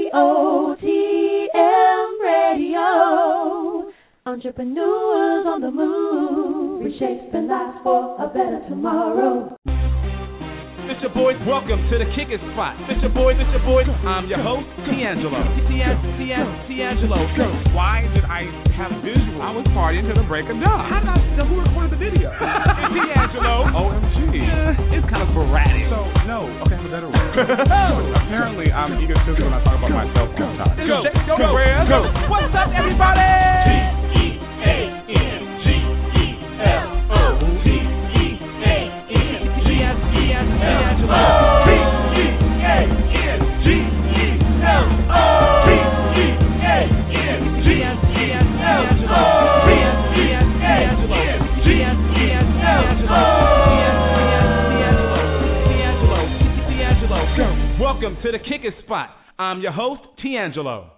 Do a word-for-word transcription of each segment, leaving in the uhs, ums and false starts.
O T M Radio. Entrepreneurs on the move, reshaping lives for a better tomorrow. It's your boys, welcome to the Kick It Spot. It's your boys, it's your boys, I'm your host, D'Angelo. D'Angelo. Why did I have visuals? I was partying to the break of dawn. How did I, who recorded the video? It's D'Angelo. O M G. Yeah, it's kind of sporadic. So, no, okay, I have a better one. Apparently, I'm egotistical when I talk about myself all the time. Go, go, go, go. What's up, everybody? G E A N G E L O T. Welcome to the Kick It Spot. I'm your host, D'Angelo.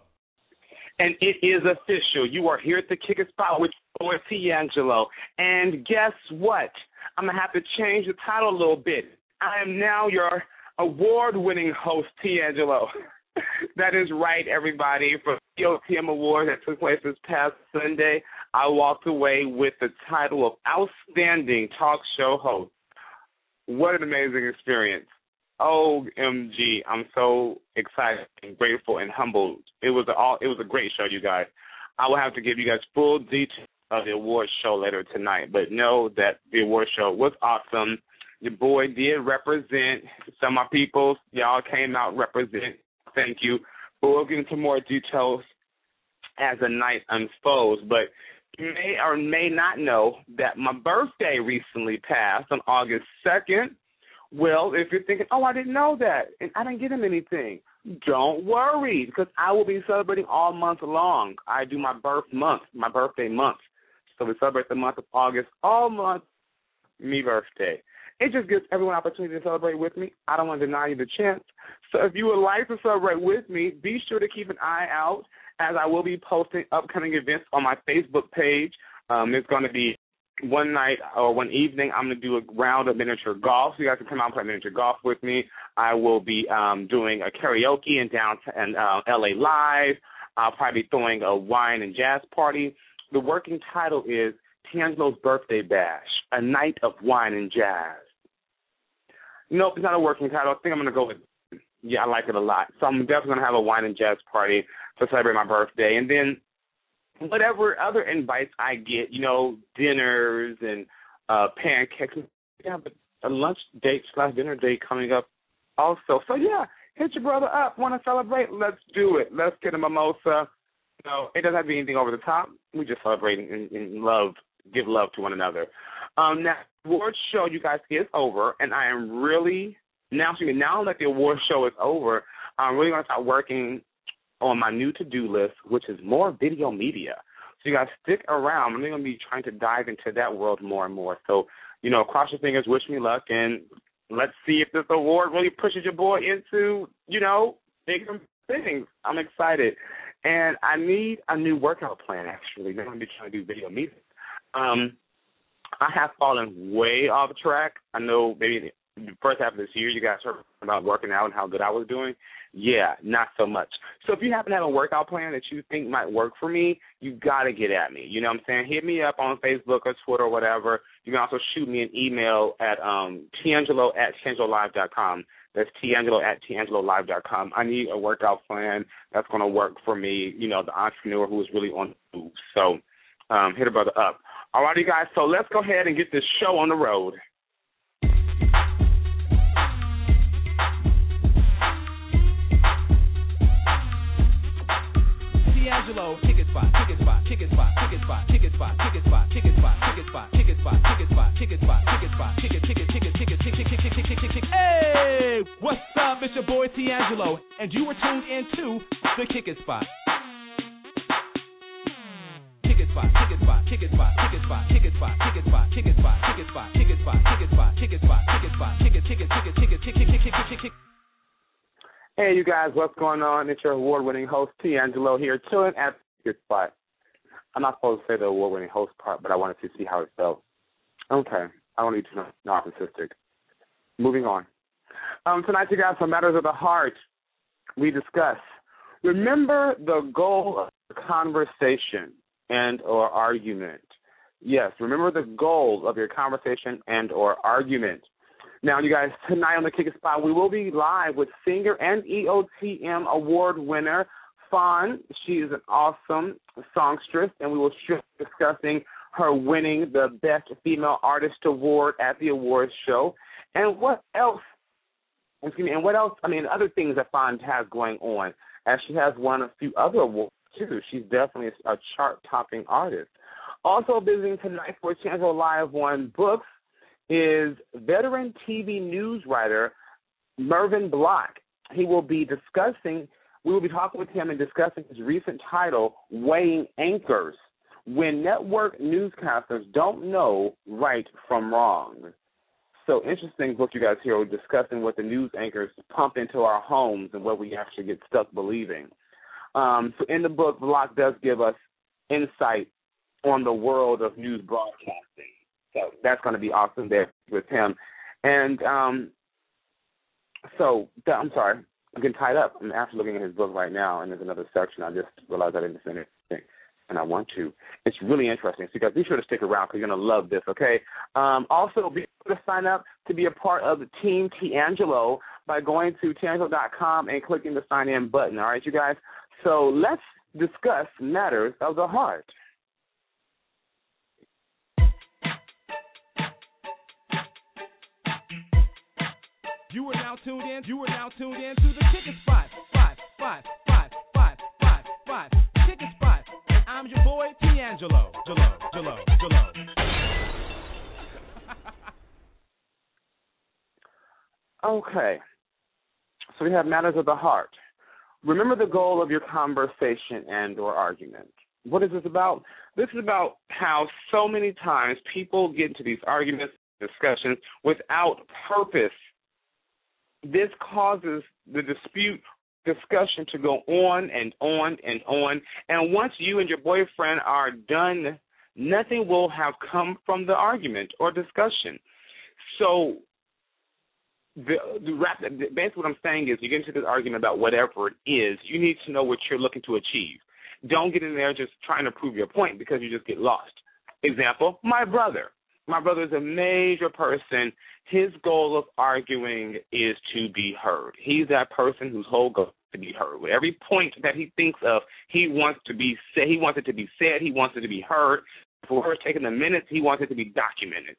And it is official. You are here at the Kick It Spot with boy D'Angelo. And guess what? I'm going to have to change the title a little bit. I am now your award-winning host, D'Angelo. That is right, everybody. For the O T M Award that took place this past Sunday, I walked away with the title of Outstanding Talk Show Host. What an amazing experience. O M G, I'm so excited and grateful and humbled. It was a, all, it was a great show, you guys. I will have to give you guys full details of the award show later tonight, but know that the award show was awesome. Your boy did represent some of my people. Y'all came out represent. Thank you. But we'll get into more details as the night unfolds. But you may or may not know that my birthday recently passed on August second. Well, if you're thinking, oh, I didn't know that, and I didn't get him anything, don't worry, because I will be celebrating all month long. I do my birth month, my birthday month. So we celebrate the month of August all month, me birthday. It just gives everyone an opportunity to celebrate with me. I don't want to deny you the chance. So if you would like to celebrate with me, be sure to keep an eye out, as I will be posting upcoming events on my Facebook page. Um, it's going to be one night or one evening, I'm going to do a round of miniature golf. So you guys can come out and play miniature golf with me. I will be um, doing a karaoke in downtown uh, L A Live. I'll probably be throwing a wine and jazz party. The working title is D'Angelo's Birthday Bash, a night of wine and jazz. Nope, it's not a working title. I think I'm going to go with, yeah, I like it a lot. So I'm definitely going to have a wine and jazz party to celebrate my birthday. And then whatever other invites I get, you know, dinners and uh, pancakes. Yeah, but a lunch date slash dinner date coming up also. So, yeah, hit your brother up. Want to celebrate? Let's do it. Let's get a mimosa. No, it doesn't have to be anything over the top. We just celebrate and, and love, give love to one another. Um, now, the award show, you guys, is over, and I am really, now, now that the award show is over, I'm really going to start working on my new to-do list, which is more video media. So you guys stick around. I'm really going to be trying to dive into that world more and more. So, you know, cross your fingers, wish me luck, and let's see if this award really pushes your boy into, you know, bigger things. I'm excited. And I need a new workout plan, actually. I'm going to be trying to do video media. Um, I have fallen way off track. I know maybe the first half of this year you guys heard about working out and how good I was doing. Yeah, not so much. So if you happen to have a workout plan that you think might work for me, you got to get at me. You know what I'm saying? Hit me up on Facebook or Twitter or whatever. You can also shoot me an email at um, D'Angelo at D'Angelo Live dot com. That's D'Angelo at D'Angelo Live dot com. I need a workout plan that's going to work for me, you know, the entrepreneur who is really on the move. So um, hit a brother up. All righty, guys, so let's go ahead and get this show on the road. D'Angelo, kick it spot, kick it spot, kick it spot, kick it spot, kick it spot, kick it spot, kick it spot, kick it spot, kick it spot, kick it spot, kick it spot, kick it spot, kick it, kick it, kick it, kick it, kick it, kick it, kick it, kick it. Hey, what's up? It's your boy D'Angelo, and you were tuned into the Kick It Spot. Kick it spot, kick it spot, kick it spot, kick it spot, kick it spot, kick it spot, kick it spot, kick it spot, kick it spot, kick it spot, kick it spot, kick it spot, kick it, kick it, kick it, kick it, kick it, kick it, kick it, kick it. Hey, you guys, what's going on? It's your award-winning host, D'Angelo, here, chilling at your spot. I'm not supposed to say the award-winning host part, but I wanted to see how it felt. Okay, I don't need to know narcissistic. Moving on. Um, tonight, you guys, for Matters of the Heart, we discuss Remember the goal of the conversation and or argument. Yes, remember the goal of your conversation and or argument. Now, you guys, tonight on the Kick It Spot, we will be live with singer and E O T M award winner Fawn. She is an awesome songstress, and we will be discussing her winning the Best Female Artist Award at the awards show. And what else, excuse me, and what else, I mean, other things that Fawn has going on, as she has won a few other awards, too. She's definitely a chart-topping artist. Also visiting tonight for Channel Live One Books is veteran T V news writer Mervyn Block. He will be discussing, we will be talking with him and discussing his recent title, Weighing Anchors, When Network Newscasters Don't Know Right from Wrong. So interesting book you guys hear. We're discussing what the news anchors pump into our homes and what we actually get stuck believing. Um, so in the book, Block does give us insight on the world of news broadcasting. So that's going to be awesome there with him. And um, so, I'm sorry, I'm getting tied up. I'm actually looking at his book right now, and there's another section. I just realized I didn't finish it, and I want to. It's really interesting. So you guys be sure to stick around because you're going to love this, okay? Um, also, be sure to sign up to be a part of the Team Tiangelo by going to tiangelo dot com and clicking the sign-in button, all right, you guys? So let's discuss matters of the heart. You are now tuned in. You are now tuned in to the Kick It Spot. Five, five, five, five, five, five. Kick It Spot. And I'm your boy Tiangelo. Jalo, Jalo, Jalo. Okay. So we have matters of the heart. Remember the goal of your conversation and or argument. What is this about? This is about how so many times people get into these arguments, discussions without purpose. This causes the dispute, discussion to go on and on and on. And once you and your boyfriend are done, nothing will have come from the argument or discussion. So the, the basically what I'm saying is you get into this argument about whatever it is, you need to know what you're looking to achieve. Don't get in there just trying to prove your point because you just get lost. Example, my brother. My brother is a major person. His goal of arguing is to be heard. He's that person whose whole goal is to be heard. With every point that he thinks of, he wants to be said. He wants it to be said. He wants it to be heard. For her taking the minutes, he wants it to be documented.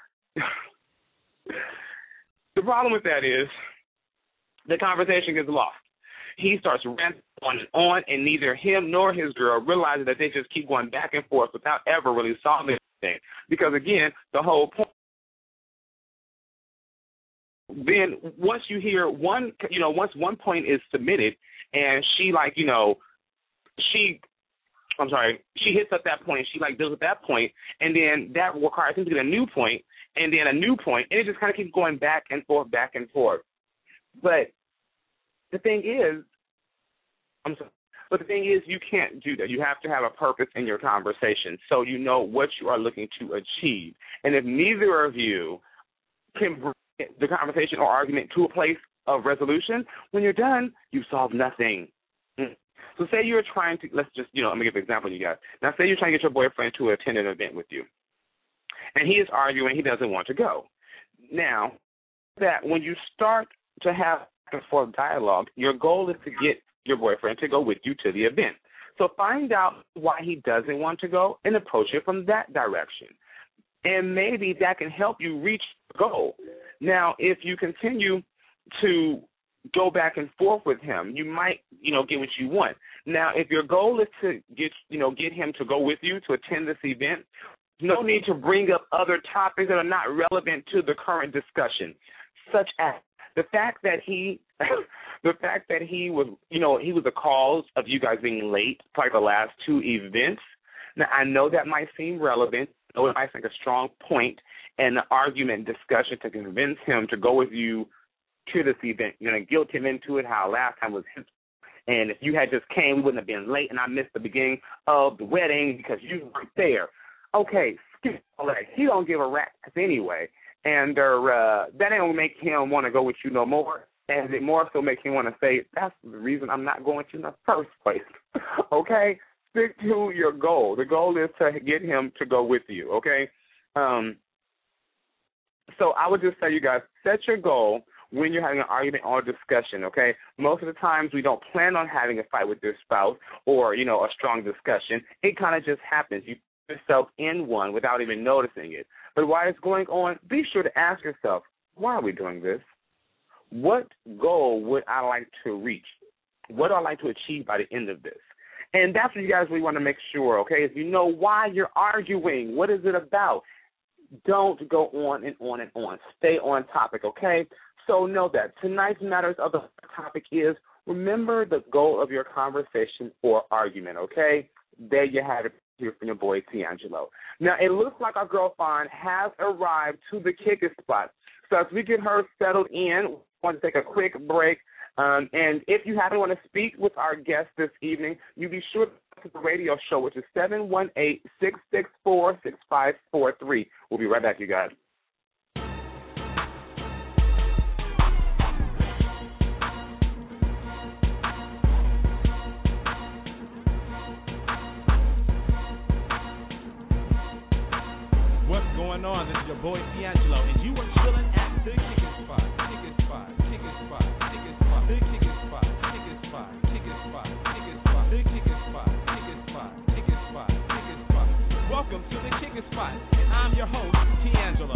The problem with that is the conversation gets lost. He starts ranting on and on, and neither him nor his girl realizes that they just keep going back and forth without ever really solving anything. Because, again, the whole point, then once you hear one, you know, once one point is submitted and she, like, you know, she, I'm sorry, she hits up that point, she, like, deals with that point, and then that requires him to get a new point, and then a new point, and it just kind of keeps going back and forth, back and forth. But the thing is, I'm sorry, but the thing is you can't do that. You have to have a purpose in your conversation so you know what you are looking to achieve. And if neither of you can bring the conversation or argument to a place of resolution, when you're done, you've solved nothing. So say you're trying to, let's just, you know, let me give an example, you guys. Now say you're trying to get your boyfriend to attend an event with you, and he is arguing he doesn't want to go. Now, that when you start to have back and forth dialogue, your goal is to get your boyfriend to go with you to the event. So find out why he doesn't want to go and approach it from that direction. And maybe that can help you reach the goal. Now, if you continue to go back and forth with him, you might, you know, get what you want. Now, if your goal is to get, you know, get him to go with you to attend this event, no need to bring up other topics that are not relevant to the current discussion, such as the fact that he, the fact that he was, you know, he was the cause of you guys being late, like the last two events. Now, I know that might seem relevant. I know it might seem like a strong point in the argument discussion to convince him to go with you to this event. You're going to guilt him into it, how last time was his. And if you had just came, we wouldn't have been late, and I missed the beginning of the wedding because you weren't there. Okay, skip all that. He don't give a rat's anyway. And uh, that ain't going to make him want to go with you no more. and it more so makes me want to say, that's the reason I'm not going to in the first place. Okay? Stick to your goal. The goal is to get him to go with you, okay? Um, so I would just say, you guys, set your goal when you're having an argument or a discussion, okay? Most of the times we don't plan on having a fight with your spouse or, you know, a strong discussion. It kind of just happens. You put yourself in one without even noticing it. But while it's going on, be sure to ask yourself, why are we doing this? What goal would I like to reach? What do I like to achieve by the end of this? And that's what you guys really want to make sure, okay? If you know why you're arguing, what is it about? Don't go on and on and on. Stay on topic, okay? So know that tonight's matters of the topic is remember the goal of your conversation or argument, okay? There you have it here from your boy, D'Angelo. Now, it looks like our girl Fawn has arrived to the Kick-It Spot. So as we get her settled in, we want to take a quick break. Um, and if you happen to want to speak with our guest this evening, you be sure to to the radio show, which is seven one eight, six six four, six five four three. We'll be right back, you guys. What's going on? This is your boy D'Angelo, and you are chilling at the Kick-It Spot. Kick-It Spot, Kick-It Spot, Kick-It Spot, the Kick-It Spot, Kick-It Spot, Kick-It Spot, Kick-It Spot, the Kick-It Spot, Kick-It Spot, Kick-It Spot, Kick-It Spot. Welcome to the Kick-It Spot, and I'm your host, D'Angelo.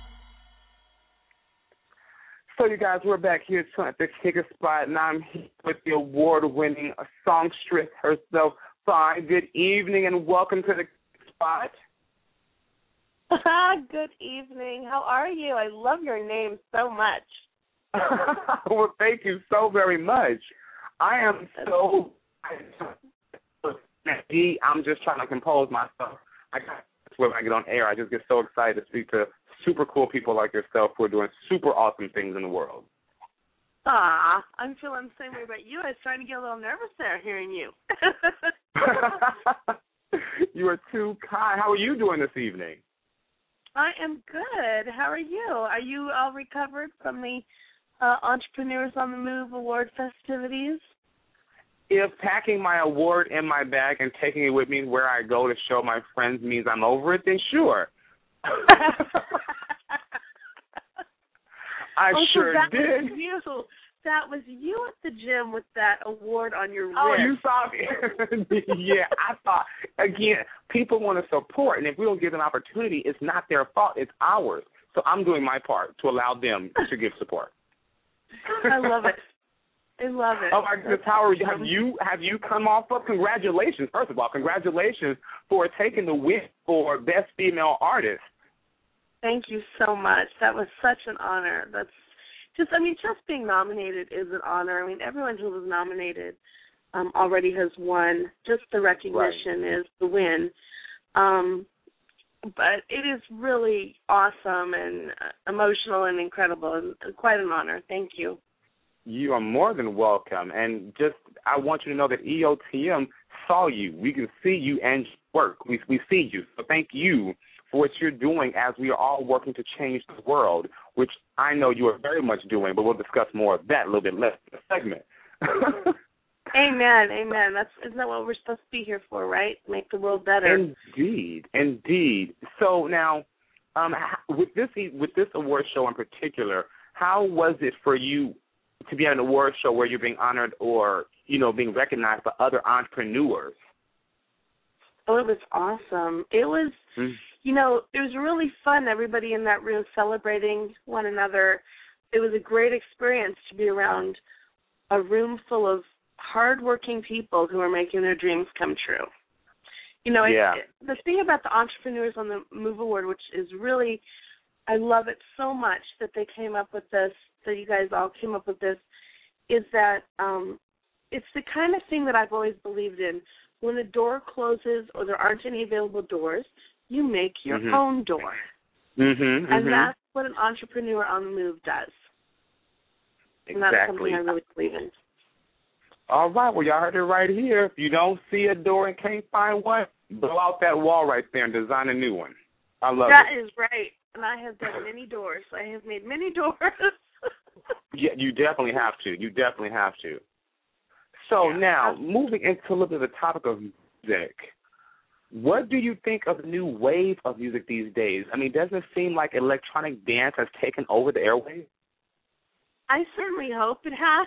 So, you guys, we're back here at the Kick-It Spot, and I'm here with the award-winning songstress herself, Fawn. Good evening, and welcome to the Kick-It Spot. Good evening. How are you? I love your name so much. Well, thank you so very much. I am so I'm just trying to compose myself. I got when I get on air, I just get so excited to speak to super cool people like yourself who are doing super awesome things in the world. Ah, I'm feeling the same way about you. I was trying to get a little nervous there hearing you. You are too kind. How are you doing this evening? I am good. How are you? Are you all recovered from the uh, Entrepreneurs on the Move award festivities? If packing my award in my bag and taking it with me where I go to show my friends means I'm over it, then sure. I oh, sure so that did. Was you. That was you at the gym with that award on your wrist. Oh, you saw me. Yeah, I thought, again, people want to support, and if we don't give them opportunity, it's not their fault. It's ours. So I'm doing my part to allow them to give support. I love it. I love it. Oh, my goodness, how are you? Have you, have you come off of? Congratulations, first of all. Congratulations for taking the win for Best Female Artist. Thank you so much. That was such an honor. That's just, I mean, just being nominated is an honor. I mean, everyone who was nominated um, already has won. Just the recognition right. is the win. Um, but it is really awesome and emotional and incredible and quite an honor. Thank you. You are more than welcome. And just, I want you to know that E O T M saw you. We can see you and work. We, we see you. So thank you for what you're doing as we are all working to change the world, which I know you are very much doing, but we'll discuss more of that a little bit less in the segment. Amen, amen. That's isn't that what we're supposed to be here for, right? Make the world better. Indeed, indeed. So now, um, with this with this award show in particular, how was it for you to be at an award show where you're being honored or, you know, being recognized by other entrepreneurs? Oh, it was awesome. It was, mm. you know, it was really fun, everybody in that room celebrating one another. It was a great experience to be around a room full of hardworking people who are making their dreams come true. You know, yeah. it, the thing about the Entrepreneurs on the Move Award, which is really, I love it so much that they came up with this, that you guys all came up with this, is that um, it's the kind of thing that I've always believed in. When a door closes or there aren't any available doors, you make your mm-hmm. own door. Mm-hmm, and mm-hmm. that's what an entrepreneur on the move does. Exactly. And that's something I really believe in. All right, well, y'all heard it right here. If you don't see a door and can't find one, blow out that wall right there and design a new one. I love that it. That is right. And I have done many doors. I have made many doors. Yeah, you definitely have to. You definitely have to. So yeah. now, moving into a little bit of the topic of music, what do you think of the new wave of music these days? I mean, doesn't it seem like electronic dance has taken over the airwaves? I certainly hope it has.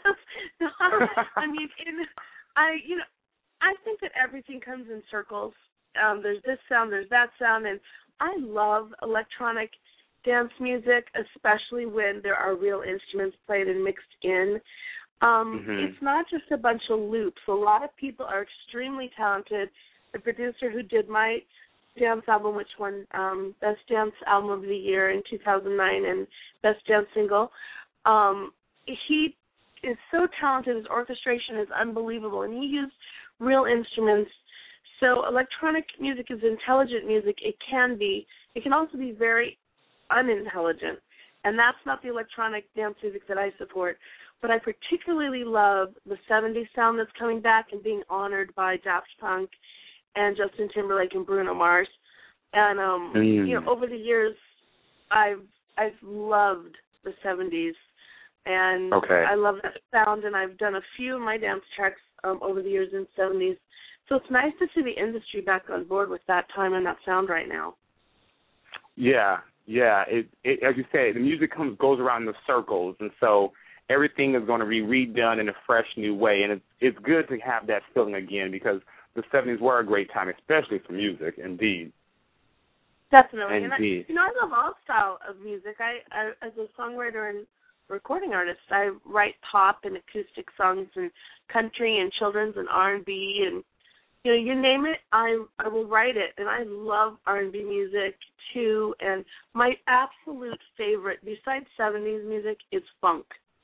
I mean, in, I you know, I think that everything comes in circles. Um, there's this sound, there's that sound, and I love electronic dance music, especially when there are real instruments played and mixed in. Um, mm-hmm. It's not just a bunch of loops. A lot of people are extremely talented. The producer who did my dance album, which won um, Best Dance Album of the Year in two thousand nine and Best Dance Single, um, he is so talented. His orchestration is unbelievable, and he used real instruments. So electronic music is intelligent music. It can be. It can also be very unintelligent, and that's not the electronic dance music that I support. But I particularly love the seventies sound that's coming back and being honored by Daft Punk and Justin Timberlake and Bruno Mars. And um, mm. you know, over the years, I've I've loved the seventies, and okay. I love that sound. And I've done a few of my dance tracks um, over the years in the seventies. So it's nice to see the industry back on board with that time and that sound right now. Yeah, yeah. It, it as you say, the music comes goes around in the circles, and so everything is going to be redone in a fresh new way. And it's it's good to have that feeling again, because the seventies were a great time, especially for music. Indeed. Definitely. And I, Indeed. you know, I love all style of music. I, I, as a songwriter and recording artist, I write pop and acoustic songs and country and children's and R and B and, you know, you name it, I I will write it. And I love R and B music, too. And my absolute favorite, besides seventies music, is funk.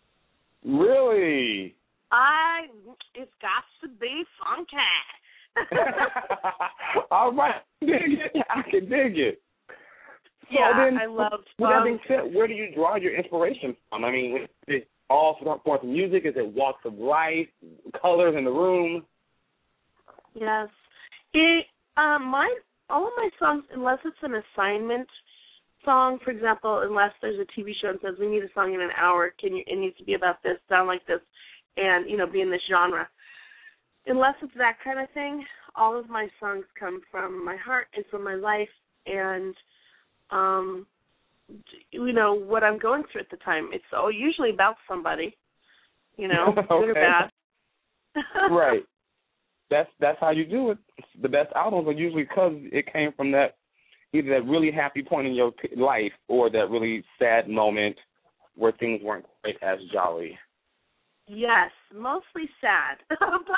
Really? I, it's got to be funky. All right. I can dig it. So yeah, then, I love funk. With that being said, where do you draw your inspiration from? I mean, is it all forms of music? Is it walks of life, colors in the room? Yes. It, um, my all of my songs, unless it's an assignment song, for example, unless there's a T V show that says we need a song in an hour, can you? It needs to be about this, sound like this, and you know, be in this genre. Unless it's that kind of thing, all of my songs come from my heart and from my life, and um, you know what I'm going through at the time. It's all usually about somebody, you know, okay. good or bad. Right. That's that's how you do it. The best albums are usually because it came from that either that really happy point in your life or that really sad moment where things weren't quite as jolly. Yes, mostly sad, but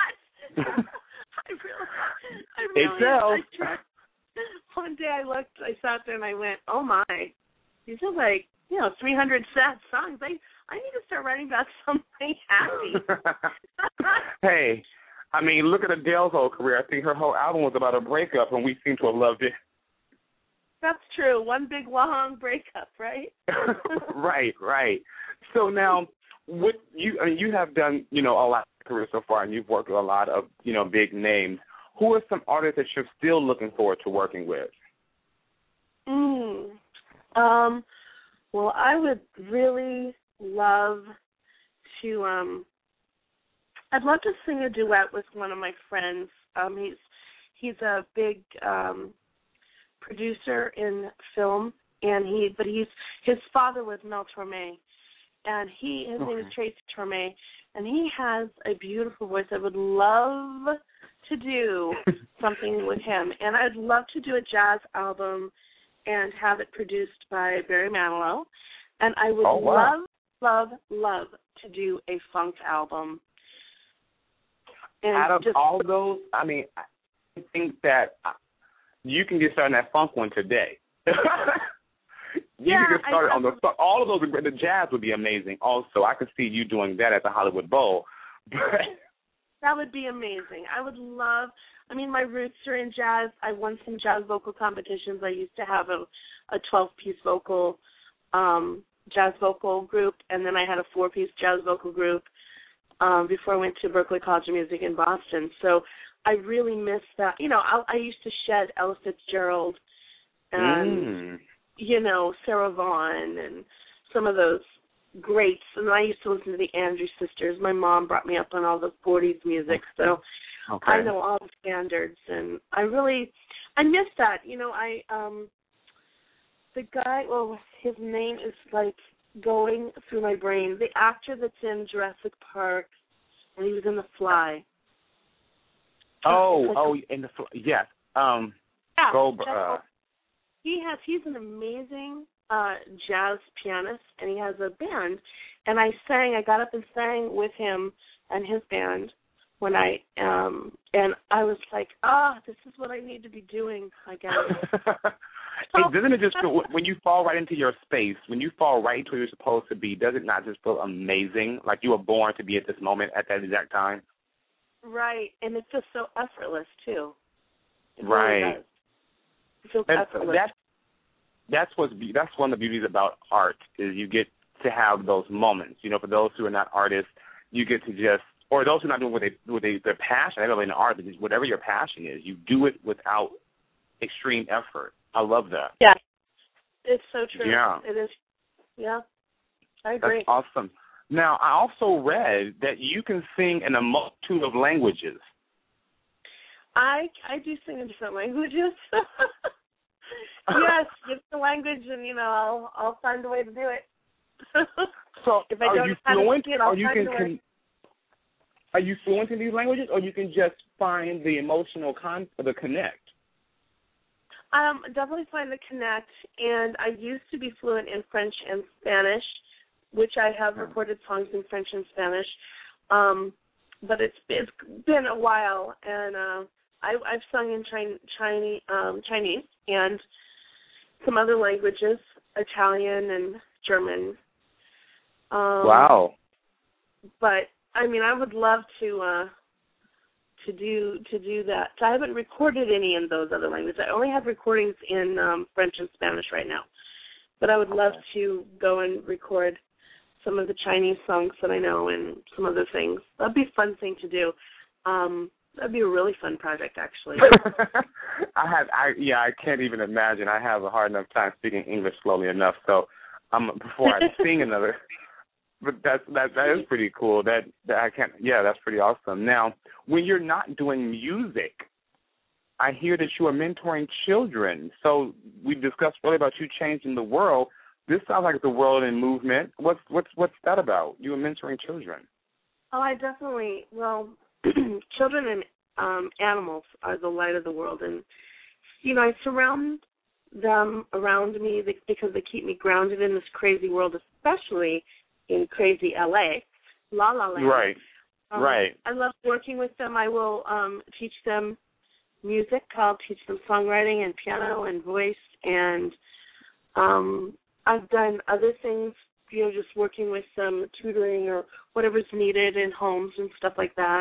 I really, I really, it sells. I tried. One day I looked, I sat there and I went, oh my, these are like, you know, three hundred sad songs. I I need to start writing about something happy. Hey. I mean, look at Adele's whole career. I think her whole album was about a breakup, and we seem to have loved it. That's true. One big, long breakup, right? right, right. So now, what you I mean, you have done, you know, a lot of career so far, and you've worked with a lot of, you know, big names. Who are some artists that you're still looking forward to working with? Mm. Um. Well, I would really love to. Um. I'd love to sing a duet with one of my friends. Um, he's he's a big um, producer in film, and he but he's his father was Mel Torme, and he his okay. name is Tracy Torme, and he has a beautiful voice. I would love to do something with him, and I'd love to do a jazz album and have it produced by Barry Manilow, and I would oh, wow. love, love, love to do a funk album. And out of just, all those, I mean, I think that you can get started on that funk one today. you yeah, can get started I, on the funk. All of those, the jazz would be amazing also. I could see you doing that at the Hollywood Bowl. That would be amazing. I would love, I mean, my roots are in jazz. I won some jazz vocal competitions. I used to have a, a twelve-piece vocal, um, jazz vocal group, and then I had a four-piece jazz vocal group. Um, before I went to Berklee College of Music in Boston. So I really miss that. You know, I, I used to shed Ella Fitzgerald and, mm. you know, Sarah Vaughan and some of those greats, and I used to listen to the Andrews Sisters. My mom brought me up on all the forties music, so okay. I know all the standards, and I really, I miss that. You know, I, um, the guy, well, his name is like going through my brain. The actor that's in Jurassic Park, and he was in The Fly. Oh, oh, in the yes, um, yeah, Goldberg. Uh, he has. He's an amazing uh, jazz pianist, and he has a band. And I sang. I got up and sang with him and his band when I um, and I was like, ah, oh, this is what I need to be doing. I guess. Hey, doesn't it just feel, when you fall right into your space, when you fall right into where you're supposed to be, does it not just feel amazing? Like you were born to be at this moment at that exact time? Right, and it's just so effortless, too. It right. Really does. It feels and effortless. That's, that's, what's, that's one of the beauties about art is you get to have those moments. You know, for those who are not artists, you get to just, or those who are not doing what, they, what they, their passion, I don't know in art, but just whatever your passion is, you do it without extreme effort. I love that. Yeah, it's so true. Yeah. It is. Yeah, I agree. That's awesome. Now, I also read that you can sing in a multitude of languages. I I do sing in different languages. Yes, give the language, and you know, I'll I'll find a way to do it. So, if I are don't you have fluent, it, I'll or you find can, a can are you fluent in these languages, or you can just find the emotional con the connect? Um, definitely find the connect, and I used to be fluent in French and Spanish, which I have recorded songs in French and Spanish, um, but it's it's been a while, and uh, I, I've sung in Chin, Chinese, um, Chinese and some other languages, Italian and German. Um, wow! But I mean, I would love to. Uh, to do to do that. So I haven't recorded any in those other languages. I only have recordings in um, French and Spanish right now. But I would love to go and record some of the Chinese songs that I know and some other things. That'd be a fun thing to do. Um, that'd be a really fun project, actually. I have, I yeah, I can't even imagine. I have a hard enough time speaking English slowly enough. So um, before I sing another. But that's that that is pretty cool. That, that I can't. Yeah, that's pretty awesome. Now, when you're not doing music, I hear that you are mentoring children. So we discussed earlier about you changing the world. This sounds like the world in movement. What's what's what's that about? You are mentoring children. Oh, I definitely. Well, children and um, animals are the light of the world, and you know I surround them around me because they keep me grounded in this crazy world, especially in crazy L A, La La Land. Right, um, right. I love working with them. I will um, teach them music. I'll teach them songwriting and piano and voice. And um, I've done other things, you know, just working with them, tutoring or whatever's needed in homes and stuff like that.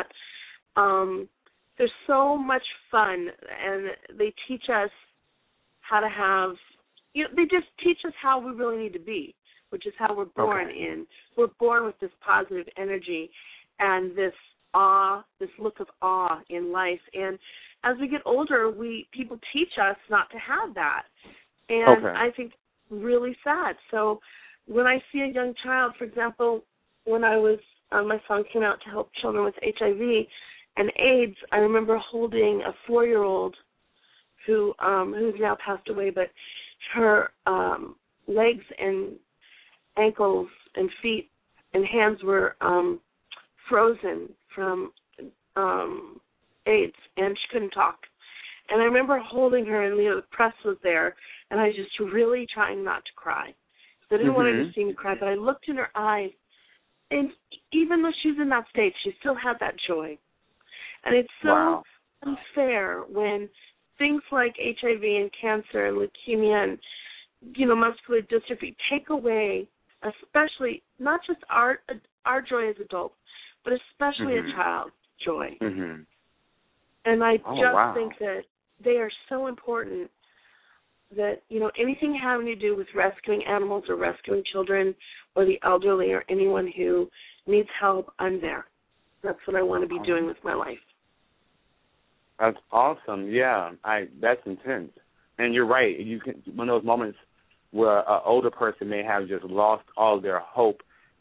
Um, there's so much fun, and they teach us how to have, you know, they just teach us how we really need to be, which is how we're born okay. in. We're born with this positive energy and this awe, this look of awe in life. And as we get older, we people teach us not to have that. And okay. I think really sad. So when I see a young child, for example, when I was, uh, my song came out to help children with H I V and AIDS, I remember holding a four-year-old who um, who's now passed away, but her um, legs and ankles and feet and hands were um, frozen from um, AIDS, and she couldn't talk. And I remember holding her, and you know, the press was there, and I was just really trying not to cry. So I didn't mm-hmm. want her to see me cry, but I looked in her eyes, and even though she was in that state, she still had that joy. And it's so wow. unfair when things like H I V and cancer and leukemia and, you know, muscular dystrophy take away, especially not just our our joy as adults, but especially mm-hmm. a child's joy. Mm-hmm. And I oh, just wow. think that they are so important that, you know, anything having to do with rescuing animals or rescuing children or the elderly or anyone who needs help, I'm there. That's what I want to be doing with my life. That's awesome. Yeah, I that's intense. And you're right. You can one of those moments where an older person may have just lost all their hope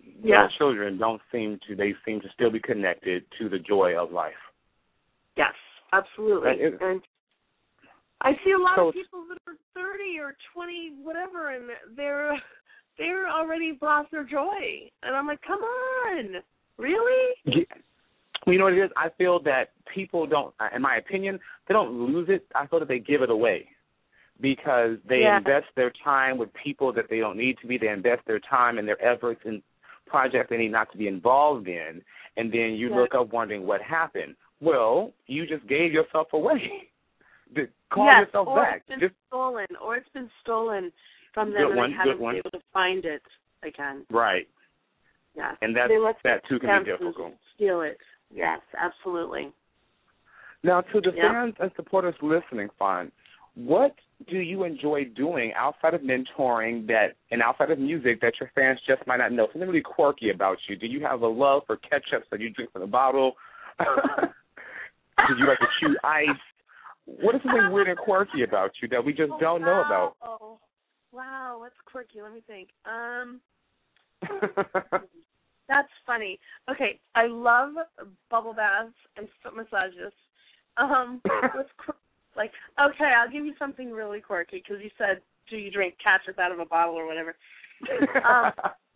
yeah. those children don't seem to, they seem to still be connected to the joy of life. Yes, absolutely. And, it, and I see a lot so, of people that are thirty or twenty, whatever, and they're they're already lost their joy. And I'm like, come on, really? Yeah. Well, you know what it is? I feel that people don't, in my opinion, they don't lose it. I feel that they give it away because they yeah. invest their time with people that they don't need to be. They invest their time and their efforts in projects they need not to be involved in, and then you yeah. look up wondering what happened. Well, you just gave yourself away. Call yes, yourself or back. It's been just, stolen, or it's been stolen from them, good and one, they haven't good one. been able to find it again. Right. Yeah. And that, that too can be difficult. Steal it. Yes, absolutely. Now, to the yep. fans and supporters listening, Fawn, what do you enjoy doing outside of mentoring that and outside of music that your fans just might not know? Something really quirky about you. Do you have a love for ketchup that you drink from the bottle? Do you like to chew ice? What is something weird and quirky about you that we just oh, don't wow. know about? Oh, wow, what's quirky? Let me think. Um, that's funny. Okay, I love bubble baths and foot massages. Um, what's quirky? Like, okay, I'll give you something really quirky because you said, do you drink ketchup out of a bottle or whatever? um,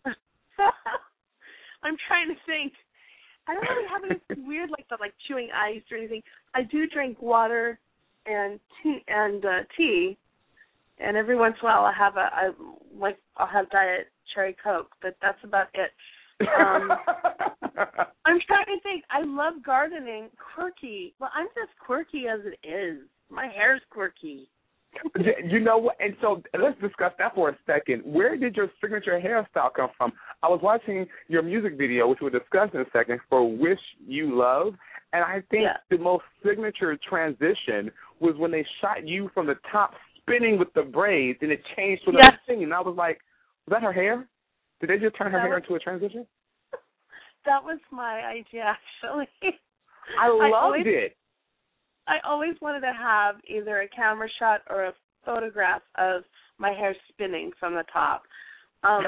I'm trying to think. I don't really have anything weird like that, like chewing ice or anything. I do drink water and tea, and uh, tea, and every once in a while I have a, I like I'll have Diet Cherry Coke, but that's about it. Um, I'm trying to think. I love gardening. Quirky. Well, I'm just quirky as it is. My hair's quirky. You know what? And so let's discuss that for a second. Where did your signature hairstyle come from? I was watching your music video, which we'll discuss in a second, for Wish You Love, and I think yeah. the most signature transition was when they shot you from the top spinning with the braids, and it changed to another yes. thing. And I was like, was that her hair? Did they just turn her that hair was, into a transition? That was my idea, actually. I loved I always, it. I always wanted to have either a camera shot or a photograph of my hair spinning from the top. Um,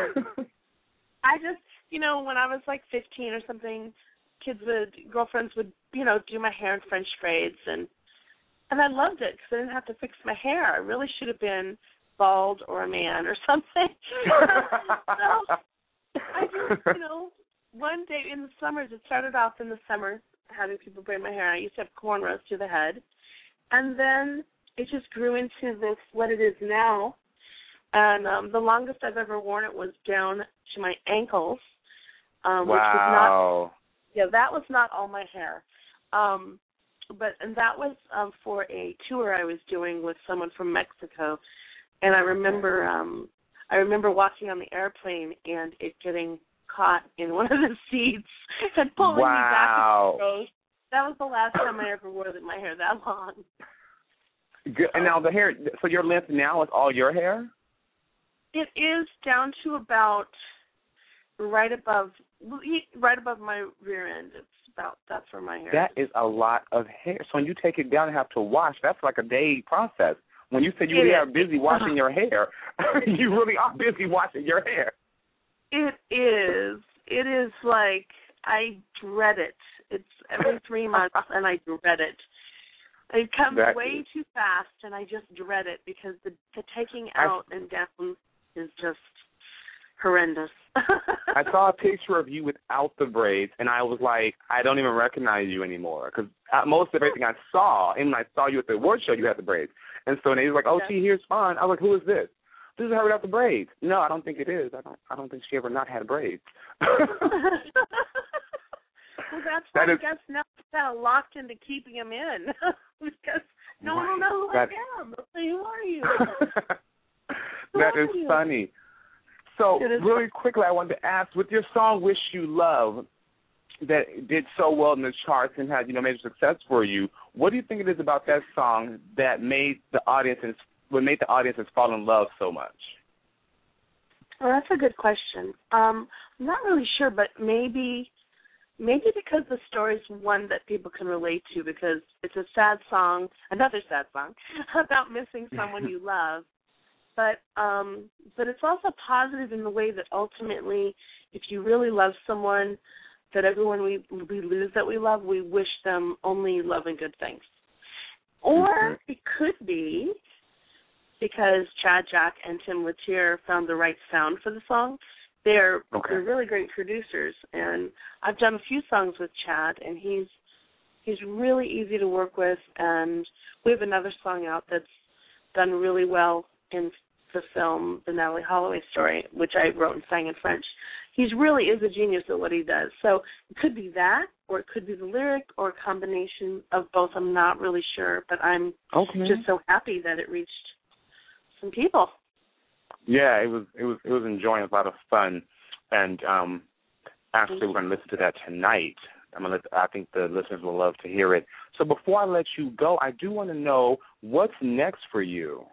I just, you know, when I was like fifteen or something, kids would, girlfriends would, you know, do my hair in French braids, and and I loved it because I didn't have to fix my hair. I really should have been bald or a man or something. So I just, you know, one day in the summers, it started off in the summer, having people braid my hair. I used to have cornrows to the head. And then it just grew into this, what it is now. And um, the longest I've ever worn it was down to my ankles. Um, wow. Which was not, yeah, that was not all my hair. Um, but, and that was um, for a tour I was doing with someone from Mexico. And I remember, um, I remember walking on the airplane and it getting caught in one of the seats and pulling wow. me back. And that was the last time I ever wore my hair that long. Good. And now the hair, so your length now is all your hair? It is down to about right above, right above my rear end. It's about, that's where my hair That is. is a lot of hair. So when you take it down and have to wash, that's like a day process. When you said you it really is. are busy washing your hair, you really are busy washing your hair. It is. It is like, I dread it. It's every three months, and I dread it. It comes that way is. too fast, and I just dread it because the, the taking out I, and down is just horrendous. I saw a picture of you without the braids, and I was like, I don't even recognize you anymore because most of everything I saw, and when I saw you at the award show, you had the braids. And so they was like, oh, yes. see, here's fun. I was like, who is this? This is her without the braids. No, I don't think it is. I don't. I don't think she ever not had braids. Well, that's that why is, I guess now it's kind of locked into keeping them in because no right. one will know who that, I am. They'll say, who are you? That who is you? funny. So is really fun. quickly, I wanted to ask, with your song "Wish You Love," that did so well in the charts and had you know major success for you, what do you think it is about that song that made the audiences what made the audiences fall in love so much? Well, that's a good question. Um, I'm not really sure, but maybe. Maybe because the story is one that people can relate to because it's a sad song, another sad song, about missing someone you love. But um, but it's also positive in the way that ultimately if you really love someone, that everyone we we lose that we love, we wish them only love and good things. Or mm-hmm. it could be because Chad, Jack, and Tim Latier found the right sound for the song. They're okay. they're really great producers, and I've done a few songs with Chad, and he's he's really easy to work with. And we have another song out that's done really well in the film, The Natalie Holloway Story, which I wrote and sang in French. He really is a genius at what he does. So it could be that, or it could be the lyric, or a combination of both. I'm not really sure, but I'm okay. just so happy that it reached some people. Yeah, it was it was it was enjoying, a lot of fun, and um, actually we're going to listen to that tonight. I'm gonna let, I think the listeners will love to hear it. So before I let you go, I do want to know what's next for you.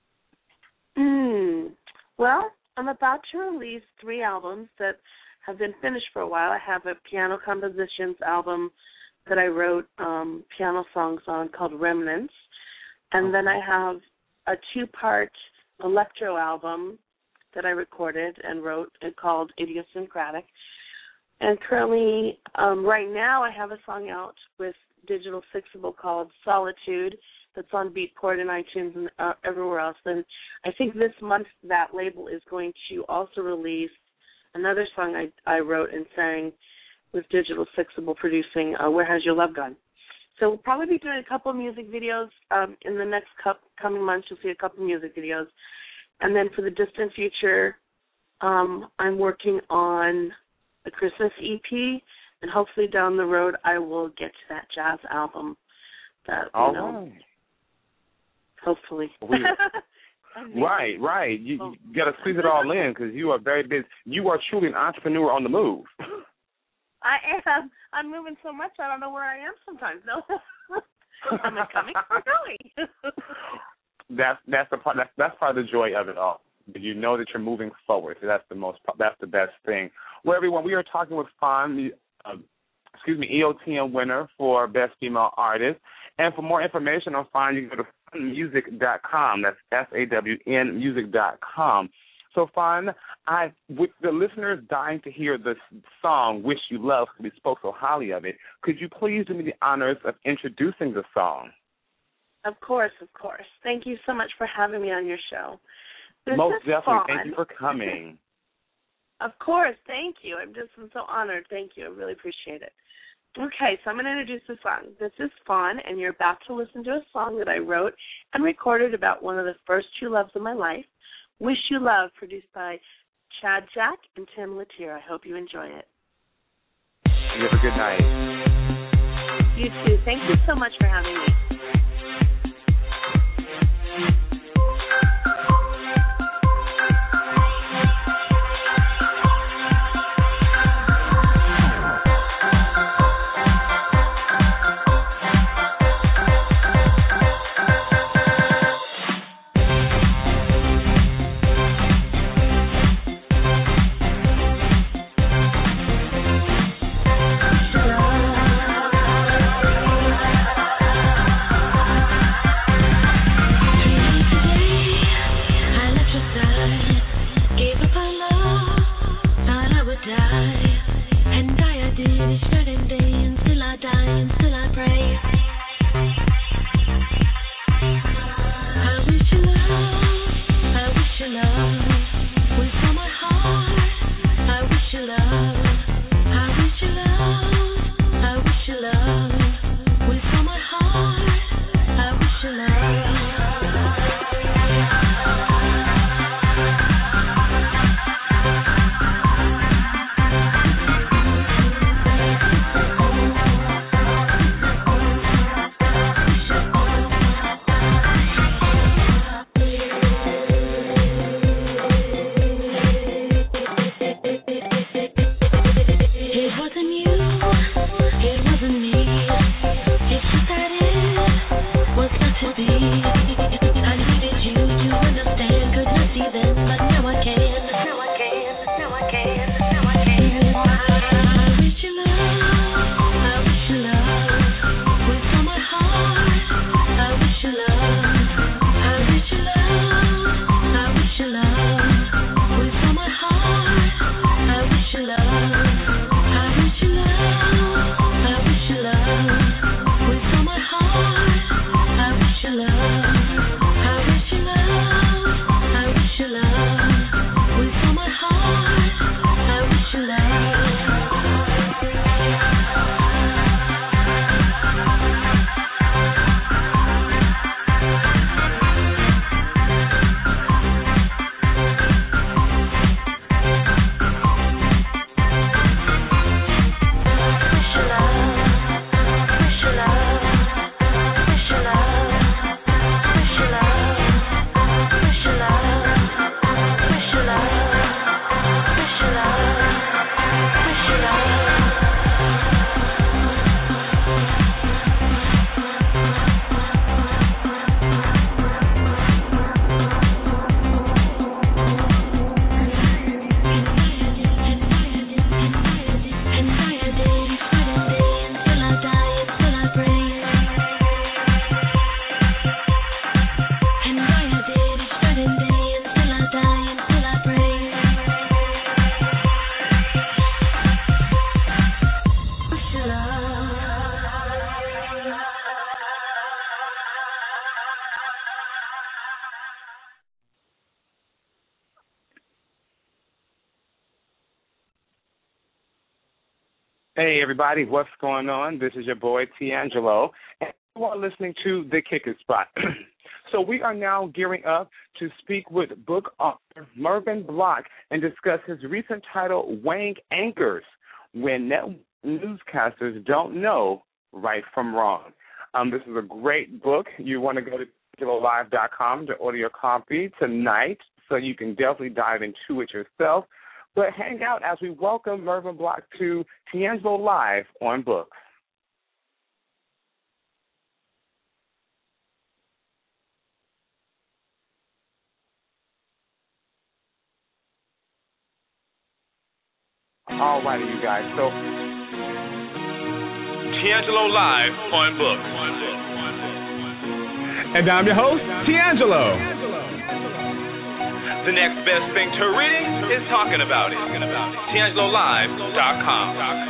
Mm, well, I'm about to release three albums that have been finished for a while. I have a piano compositions album that I wrote um, piano songs on called Remnants, and then I have a two-part electro album that I recorded and wrote called Idiosyncratic. And currently, um, right now, I have a song out with Digital Fixable called Solitude that's on Beatport and iTunes and uh, everywhere else. And I think this month that label is going to also release another song I, I wrote and sang with Digital Fixable producing, uh, Where Has Your Love Gone? So we'll probably be doing a couple of music videos um, in the next couple, coming months. You'll see a couple of music videos. And then for the distant future, um, I'm working on a Christmas E P, and hopefully down the road I will get to that jazz album. That, you All know, right. Hopefully. right, right. You, oh. you got to squeeze it all in because you are very busy. You are truly an entrepreneur on the move. I am. I'm moving so much I don't know where I am sometimes. No, am I coming or going? that's that's the part. That's that's part of the joy of it all. You know that you're moving forward. So that's the most. That's the best thing. Well, everyone, we are talking with Fawn, uh, excuse me, E O T M winner for Best Female Artist. And for more information on Fawn, you can go to fawn music dot com. That's F A W N music dot com. So, Fawn, I, with the listeners dying to hear the song "Wish You Love," because we spoke so highly of it, could you please do me the honors of introducing the song? Of course, of course. Thank you so much for having me on your show. This Most definitely. Fawn. Thank you for coming. Of course. Thank you. I'm just I'm so honored. Thank you. I really appreciate it. Okay, so I'm going to introduce the song. This is Fawn, and you're about to listen to a song that I wrote and recorded about one of the first true loves of my life, Wish You Love, produced by Chad Jack and Tim Latier. I hope you enjoy it. You have a good night. You too. Thank you so much for having me. Hey, everybody, what's going on? This is your boy, Tiangelo, and you are listening to The Kicker Spot. So we are now gearing up to speak with book author Mervyn Block and discuss his recent title, Weighing Anchors, When Network Newscasters Don't Know Right from Wrong. Um, this is a great book. You want to go to Tiangelo Live dot com to order your copy tonight, so you can definitely dive into it yourself. But hang out as we welcome Mervyn Block to Tiangelo Live on Books. All righty, you guys. So, Tiangelo Live on Books. And I'm your host, Tiangelo. The next best thing to reading is talking about it. Tiangelo Live dot com.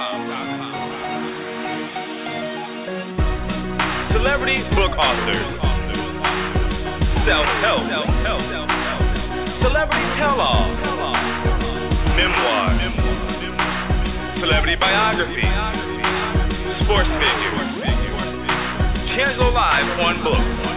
Celebrity book authors. Self-help. Celebrity tell-all. Memoir. Celebrity biography. Sports figures. Tiangelo Live on Books.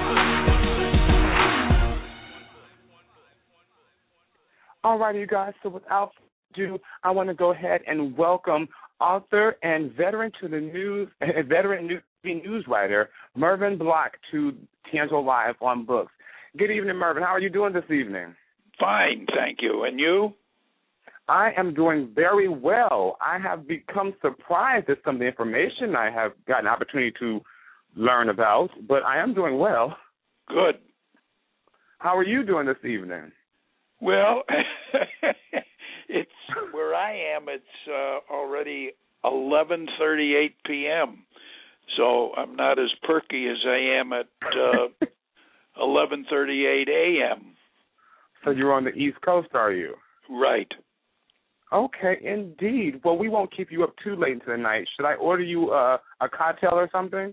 all righty, you guys. So without further ado, I want to go ahead and welcome author and veteran to the news, veteran news, news writer Mervyn Block to Tiangelo Live on Books. Good evening, Mervyn. How are you doing this evening? Fine, thank you. And you? I am doing very well. I have become surprised at some of the information I have gotten an opportunity to learn about, but I am doing well. Good. How are you doing this evening? Well, it's where I am. It's uh, already eleven thirty-eight p.m., so I'm not as perky as I am at uh, eleven thirty-eight a.m. So you're on the East Coast, are you? Right. Okay, indeed. Well, we won't keep you up too late into the night. Should I order you uh, a cocktail or something?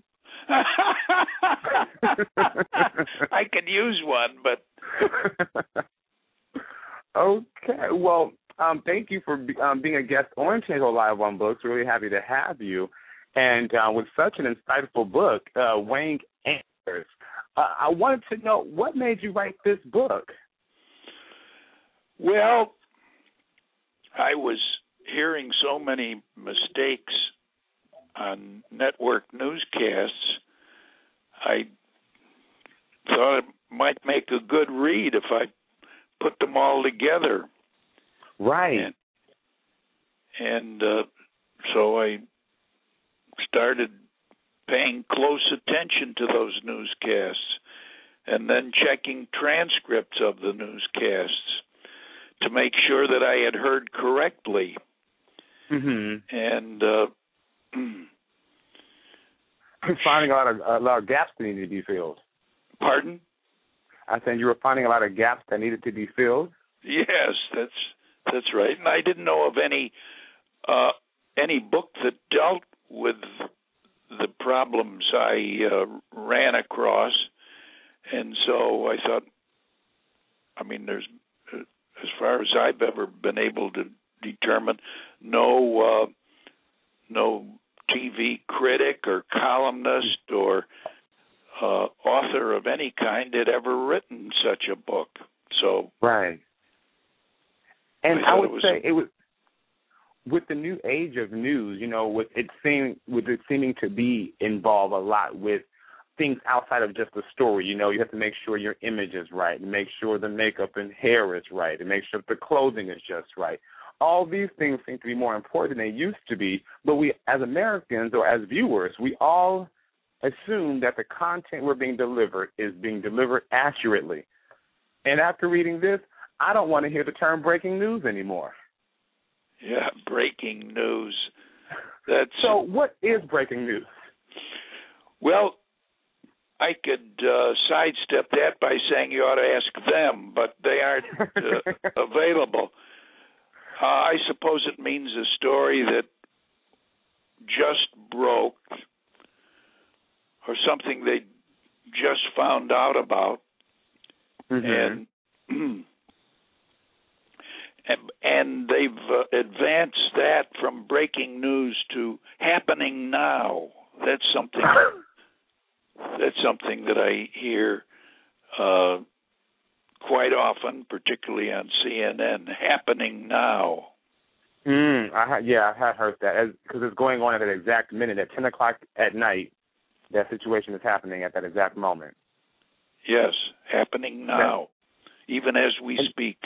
I could use one, but... Okay. Well, um, thank you for um, being a guest on Tiangelo Live on Books. Really happy to have you. And uh, with such an insightful book, uh, Weighing Anchors, uh, I wanted to know, what made you write this book? Well, I was hearing so many mistakes on network newscasts, I thought it might make a good read if I put them all together. Right. And, and uh, so I started paying close attention to those newscasts and then checking transcripts of the newscasts to make sure that I had heard correctly. Mm-hmm. And uh, finding a lot of a lot of gaps that needed to be filled. Pardon? I said you were finding a lot of gaps that needed to be filled. Yes, that's that's right. And I didn't know of any uh, any book that dealt with the problems I uh, ran across, and so I thought, I mean, there's as far as I've ever been able to determine, no uh, no T V critic or columnist or uh, author of any kind had ever written such a book. So right, and I, I would it was, say it was with the new age of news. You know, with it seeming with it seeming to be involved a lot with things outside of just the story. You know, you have to make sure your image is right, and make sure the makeup and hair is right, and make sure the clothing is just right. All these things seem to be more important than they used to be, but we, as Americans or as viewers, we all assume that the content we're being delivered is being delivered accurately. And after reading this, I don't want to hear the term breaking news anymore. Yeah, breaking news. That's so what is breaking news? Well, I could uh, sidestep that by saying you ought to ask them, but they aren't uh, available. Uh, I suppose it means a story that just broke or something they just found out about. Mm-hmm. And and, and they've uh, advanced that from breaking news to happening now. That's something. That's something that I hear uh, quite often, particularly on C N N. Happening now. Mm, I ha- yeah, I have heard that because it's going on at that exact minute at ten o'clock at night. That situation is happening at that exact moment. Yes, happening now, yeah. Even as we and, speak.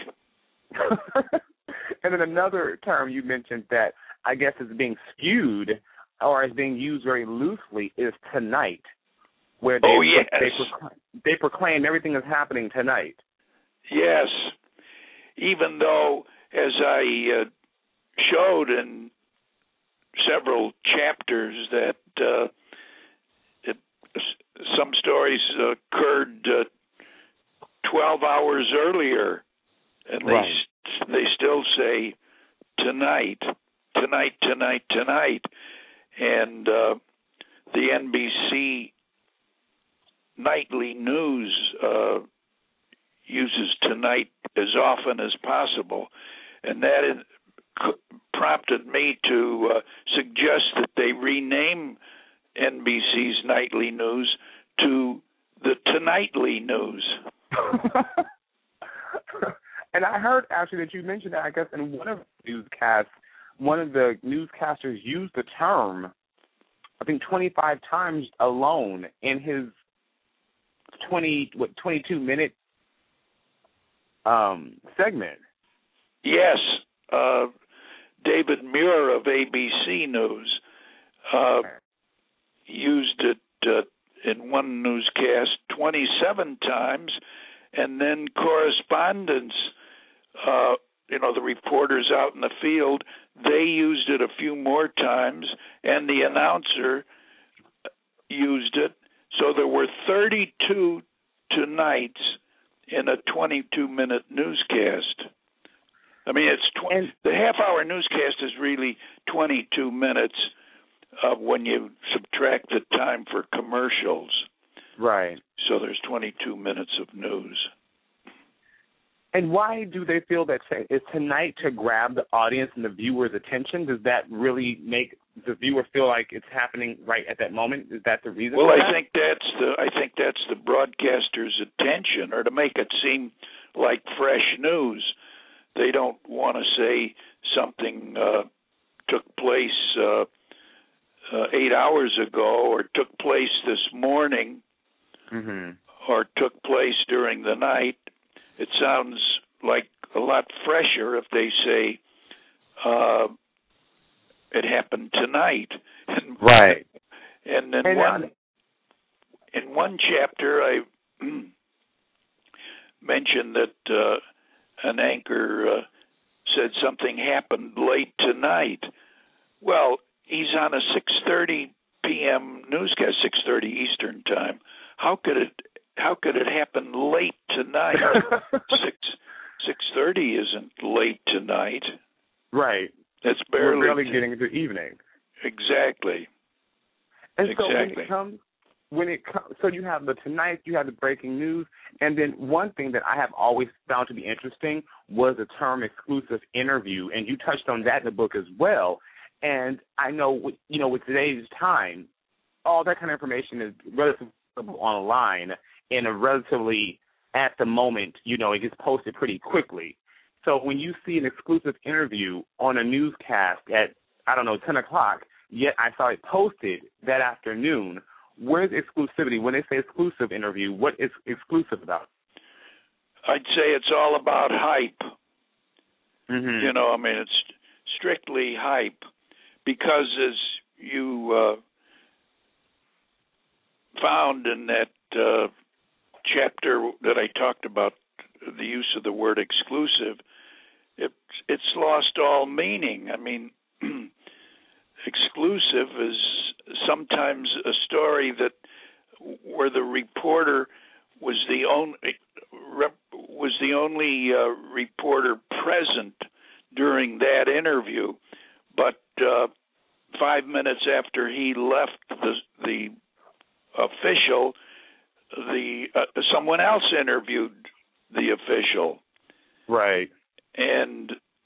And then another term you mentioned that I guess is being skewed or is being used very loosely is tonight, where they, oh, yes. they, proclaim, they proclaim everything is happening tonight. Yes, even though, as I uh, showed in several chapters, that uh, it, some stories uh, occurred uh, twelve hours earlier, and they right. st- they still say tonight, tonight, tonight, tonight, and uh, the N B C nightly news uh, uses tonight as often as possible, and that is, c- prompted me to uh, suggest that they rename N B C's nightly news to the Tonightly News. And I heard actually that you mentioned that, I guess, in one of the newscasts, one of the newscasters used the term, I think, twenty-five times alone in his twenty what twenty-two minute um, segment. Yes, uh, David Muir of A B C News uh, used it uh, in one newscast twenty-seven times, and then correspondents, uh, you know, the reporters out in the field, they used it a few more times, and the announcer used it. So there were thirty-two tonights in a twenty-two minute newscast. I mean, it's tw- and, the half-hour newscast is really twenty-two minutes uh, when you subtract the time for commercials. Right. So there's twenty-two minutes of news. And why do they feel that is tonight to grab the audience and the viewer's attention? Does that really make the viewer feel like it's happening right at that moment? Is that the reason? Well, for I that? think that's the I think that's the broadcaster's attention, or to make it seem like fresh news. They don't want to say something uh, took place uh, uh, eight hours ago, or took place this morning, mm-hmm. or took place during the night. It sounds like a lot fresher if they say uh, it happened tonight. And, right. And in and one uh, in one chapter, I mentioned that uh, an anchor uh, said something happened late tonight. Well, he's on a six thirty p.m. newscast, six thirty Eastern time. How could it? How could it happen late tonight? six six thirty isn't late tonight. Right. It's barely, We're barely getting into evening. Exactly. And exactly. so when it comes, when it comes, so you have the tonight, you have the breaking news, and then one thing that I have always found to be interesting was the term exclusive interview, and you touched on that in the book as well. And I know, you know, with today's time, all that kind of information is relatively online in a relatively, at the moment, you know, it gets posted pretty quickly. So when you see an exclusive interview on a newscast at, I don't know, ten o'clock, yet I saw it posted that afternoon, where's exclusivity? When they say exclusive interview, what is exclusive about? I'd say it's all about hype. Mm-hmm. You know, I mean, it's strictly hype because, as you uh, found in that uh, chapter that I talked about, the use of the word exclusive, it, it's lost all meaning. I mean, exclusive is sometimes a story that where the reporter was the only was the only uh, reporter present during that interview, but uh, five minutes after he left the the official, the uh, someone else interviewed the official. Right. And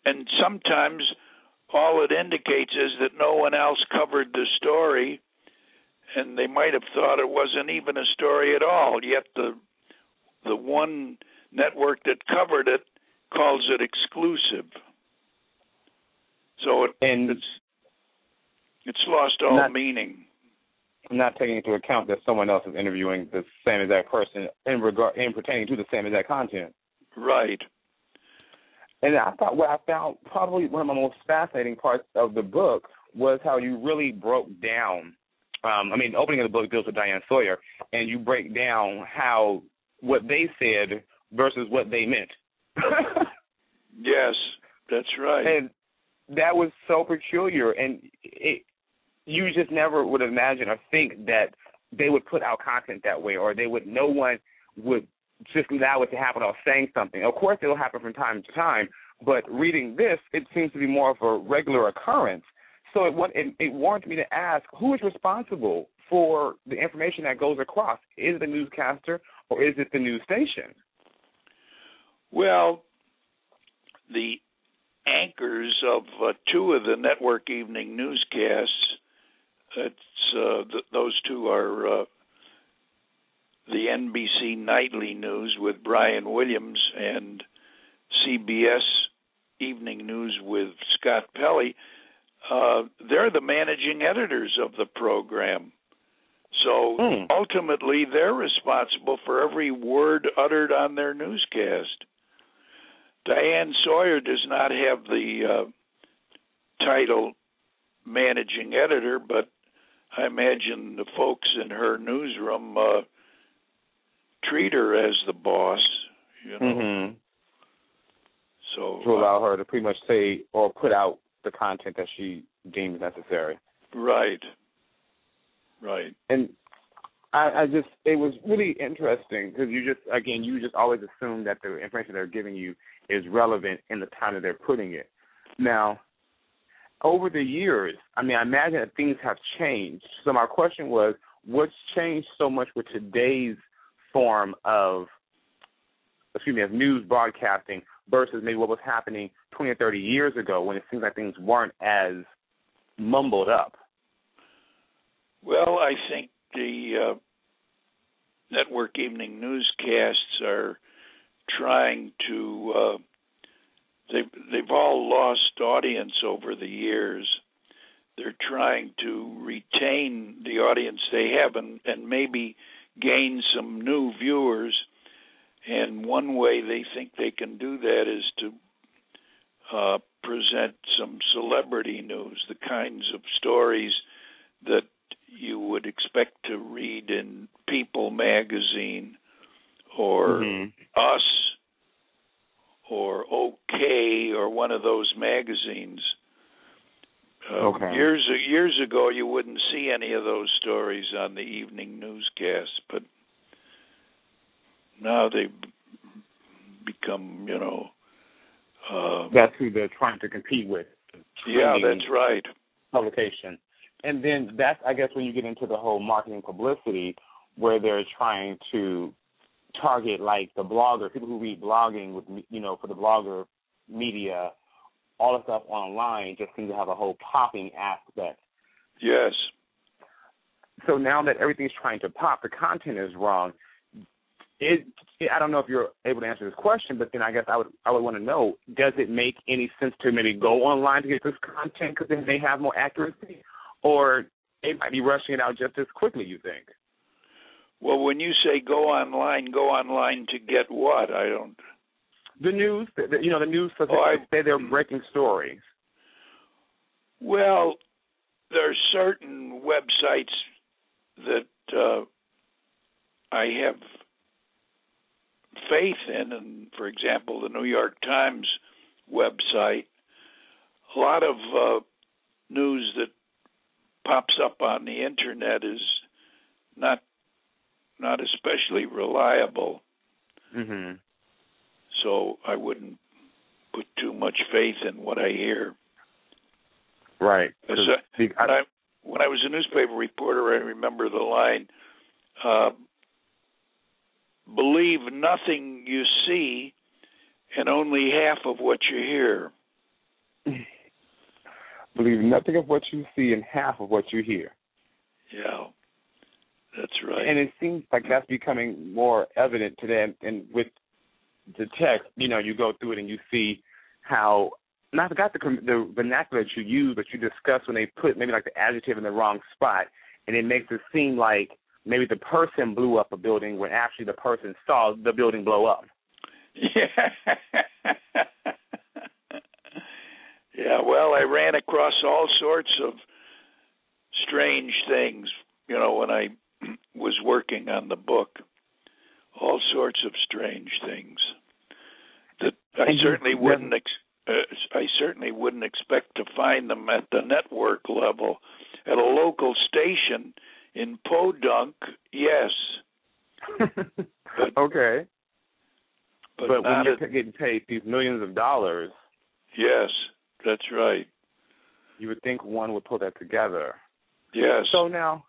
and sometimes all it indicates is that no one else covered the story, and they might have thought it wasn't even a story at all, yet the the one network that covered it calls it exclusive. So it, and it's it's lost all not, meaning. Not taking into account that someone else is interviewing the same exact person in regard in pertaining to the same exact content. Right. And I thought what I found probably one of my most fascinating parts of the book was how you really broke down. Um, I mean, the opening of the book deals with Diane Sawyer, and you break down how what they said versus what they meant. Yes, that's right. And that was so peculiar, and it, you just never would imagine or think that they would put out content that way, or they would. No one would just allow it to happen without saying something. Of course, it'll happen from time to time, but reading this, it seems to be more of a regular occurrence. So it, it, it warranted me to ask, who is responsible for the information that goes across? Is it the newscaster or is it the news station? Well, the anchors of uh, two of the network evening newscasts, it's, uh, th- those two are uh, the N B C Nightly News with Brian Williams and C B S Evening News with Scott Pelley. Uh, they're the managing editors of the program. So mm. ultimately, they're responsible for every word uttered on their newscast. Diane Sawyer does not have the uh, title managing editor, but I imagine the folks in her newsroom uh, treat her as the boss, you know. Mm-hmm. So to allow her to pretty much say or put out the content that she deems necessary. Right. Right. And I, I just, it was really interesting because you just, again, you just always assume that the information they're giving you is relevant in the time that they're putting it. Now, over the years, I mean, I imagine that things have changed. So my question was, what's changed so much with today's form of, excuse me, of news broadcasting versus maybe what was happening twenty or thirty years ago when it seems like things weren't as mumbled up? Well, I think the uh, network evening newscasts are trying to, uh, they've, they've all lost audience over the years. They're trying to retain the audience they have and, and maybe gain some new viewers. And one way they think they can do that is to uh, present some celebrity news, the kinds of stories that you would expect to read in People magazine or mm-hmm. Us or OK or one of those magazines. Uh, okay. Years years ago, you wouldn't see any of those stories on the evening newscasts, but now they've become, you know... Uh, that's who they're trying to compete with. Yeah, that's right. Publication. And then that's, I guess, when you get into the whole marketing publicity where they're trying to target, like, the blogger, people who read blogging, with, you know, for the blogger media, all the stuff online just seems to have a whole popping aspect. Yes. So now that everything's trying to pop, the content is wrong. It, it, I don't know if you're able to answer this question, but then I guess I would I would want to know, does it make any sense to maybe go online to get this content because then they have more accuracy? Or they might be rushing it out just as quickly, you think? Well, when you say go online, go online to get what? I don't... The news, the, you know, the news, so oh, I, say they're breaking stories. Well, there are certain websites that uh, I have faith in, and for example, the New York Times website, a lot of uh, news that pops up on the internet is not not especially reliable. Mm-hmm. So I wouldn't put too much faith in what I hear. Right. So, when, I, when I was a newspaper reporter, I remember the line, uh, believe nothing you see and only half of what you hear. Believe nothing of what you see and half of what you hear. Yeah, that's right. And it seems like that's becoming more evident today. And, and with the text, you know, you go through it and you see how, and I forgot the, the vernacular that you use, but you discuss when they put maybe like the adjective in the wrong spot, and it makes it seem like maybe the person blew up a building when actually the person saw the building blow up. Yeah. Yeah, well, I ran across all sorts of strange things, you know, when I was working on the book. All sorts of strange things that I and certainly wouldn't ex- uh, I certainly wouldn't expect to find them at the network level. At a local station in Podunk, yes. but, okay. But, but when you're a, getting paid these millions of dollars, yes, that's right. You would think one would put that together. Yes. So now,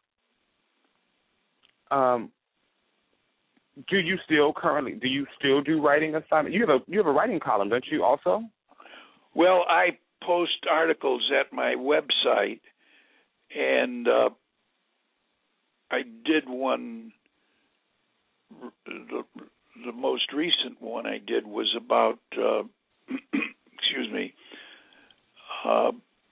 um, do you still currently do you still do writing assignments? You have a you have a writing column, don't you? Also. Well, I post articles at my website, and uh, I did one. The, the most recent one I did was about. Uh, excuse me. Uh,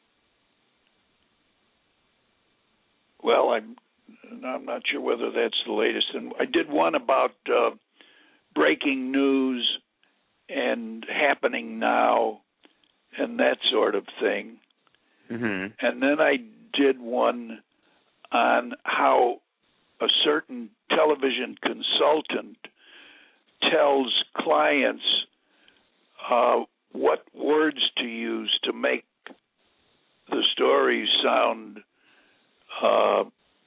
well, I'm I'm not sure whether that's the latest. And I did one about uh, breaking news and happening now and that sort of thing. Mm-hmm. And then I did one on how a certain television consultant tells clients uh, what words to use to make the stories sound uh,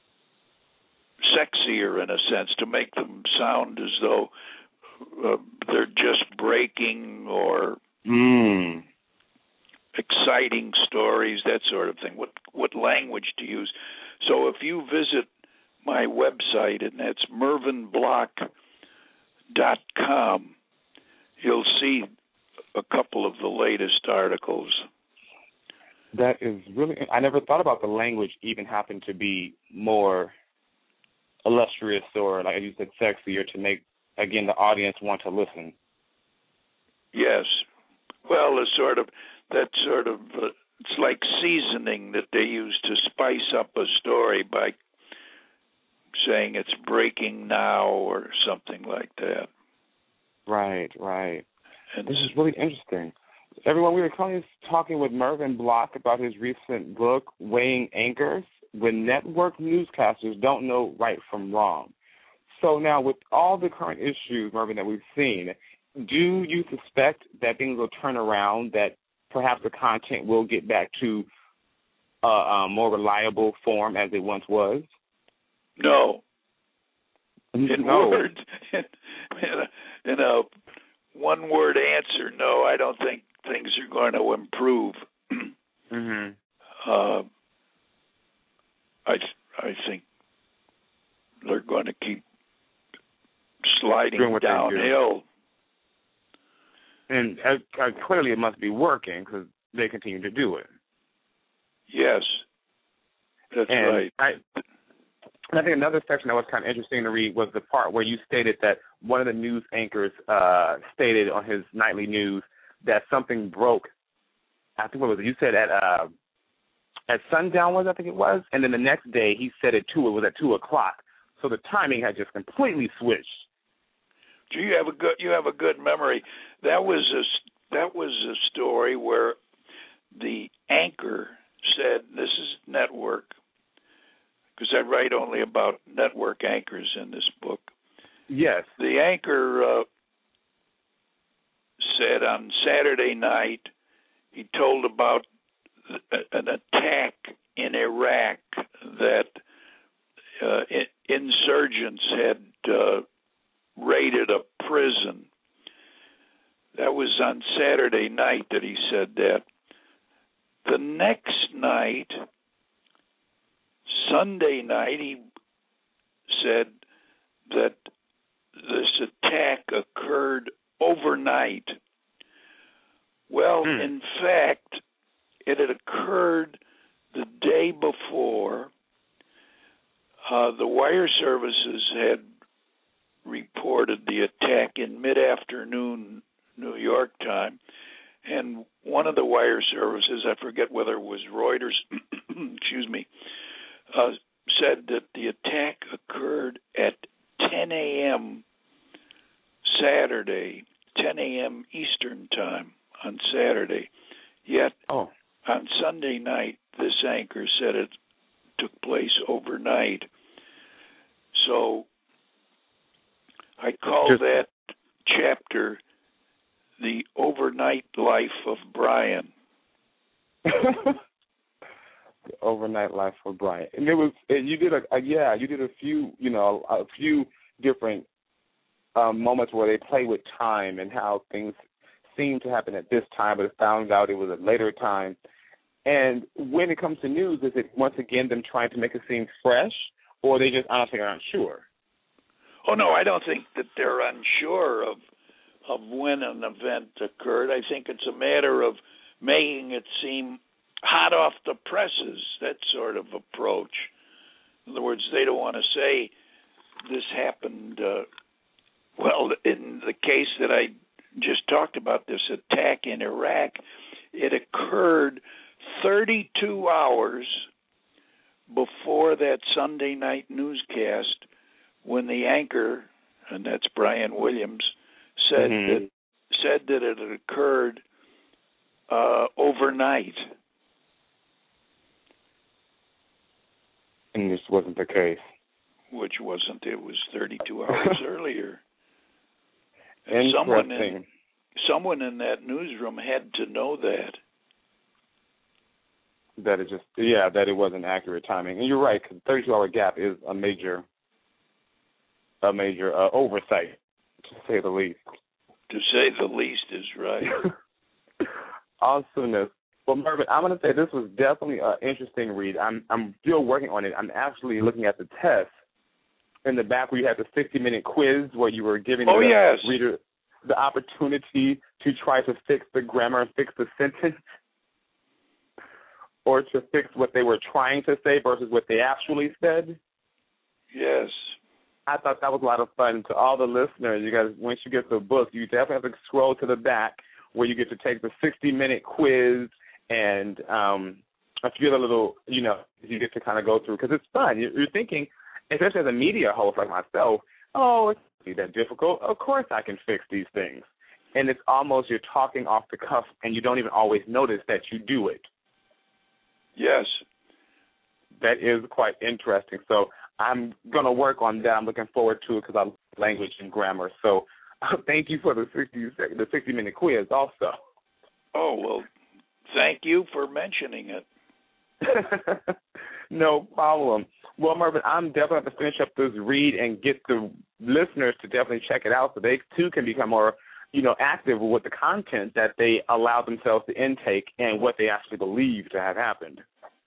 sexier, in a sense, to make them sound as though uh, they're just breaking or mm. exciting stories, that sort of thing, what what language to use. So if you visit my website, and that's mervyn block dot com, you'll see a couple of the latest articles. That is really, I never thought about the language even happened to be more illustrious or, like you said, sexier to make, again, the audience want to listen. Yes. Well, it's sort of, that sort of, uh, it's like seasoning that they use to spice up a story by saying it's breaking now or something like that. Right, right. And this is really interesting. Everyone, we were currently talking with Mervyn Block about his recent book, Weighing Anchors, When Network Newscasters Don't Know Right from Wrong. So now, with all the current issues, Mervyn, that we've seen, do you suspect that things will turn around, that perhaps the content will get back to a, a more reliable form as it once was? No. In no. words, in, in a, in a one-word answer, no, I don't think things are going to improve. mm-hmm. uh, I I think they're going to keep sliding downhill. And uh, uh, clearly it must be working because they continue to do it. Yes, that's and right. I, and I think another section that was kind of interesting to read was the part where you stated that one of the news anchors uh, stated on his nightly news that something broke. I think what was it? You said at uh, at sundown was I think it was, and then the next day he said at two. It was at two o'clock. So the timing had just completely switched. Do you have a good you have a good memory? That was a that was a story where the anchor said, "This is network," because I write only about network anchors in this book. Yes. The anchor uh, said on Saturday night he told about an attack in Iraq that uh, insurgents had uh, raided a prison. That was on Saturday night that he said that. The next night, Sunday night, he said that this attack occurred overnight. Well, hmm. in fact, it had occurred the day before. Uh, the wire services had reported the attack in mid-afternoon New York time, and one of the wire services, I forget whether it was Reuters, excuse me, uh, said that the attack occurred at ten a.m. Saturday, ten a.m. Eastern time on Saturday. Yet oh. on Sunday night, this anchor said it took place overnight. So I call Just, that chapter The Overnight Life of Brian. The Overnight Life of Brian. And it was, and you did a, a, yeah, you did a few, you know, a, a few different um, moments where they play with time and how things seemed to happen at this time, but it found out it was a later time. And when it comes to news, is it once again them trying to make it seem fresh, or they just honestly aren't sure? Oh, no, I don't think that they're unsure of of when an event occurred. I think it's a matter of making it seem hot off the presses, that sort of approach. In other words, they don't want to say this happened, uh, well, in the case that I just talked about, this attack in Iraq, it occurred thirty-two hours before that Sunday night newscast when the anchor, and that's Brian Williams, said mm-hmm. that said that it had occurred uh, overnight. And this wasn't the case. Which wasn't. It was thirty-two hours earlier. And Interesting. someone in, someone in that newsroom had to know that. That it just, yeah, that it wasn't accurate timing. And you're right, because the thirty-two hour gap is a major, a major uh, oversight, to say the least. To say the least is right. Awesomeness. Well, Mervyn, I'm going to say this was definitely an interesting read. I'm I'm still working on it. I'm actually looking at the test in the back where you had the sixty minute quiz where you were giving oh, the yes. reader the opportunity to try to fix the grammar and fix the sentence, or to fix what they were trying to say versus what they actually said. Yes. I thought that was a lot of fun. To all the listeners, you guys, once you get the book, you definitely have to scroll to the back where you get to take the sixty minute quiz and um, a few other little, you know, you get to kind of go through, because it's fun. You're, you're thinking, especially as a media host like myself, oh, it's not that difficult. Of course I can fix these things. And it's almost you're talking off the cuff, and you don't even always notice that you do it. Yes. That is quite interesting. So I'm going to work on that. I'm looking forward to it because I love language and grammar. So uh, thank you for the sixty the sixty minute quiz also. Oh, well, thank you for mentioning it. No problem. Well, Mervyn, I'm definitely going to finish up this read and get the listeners to definitely check it out so they, too, can become more, you know, active with the content that they allow themselves to intake and what they actually believe to have happened.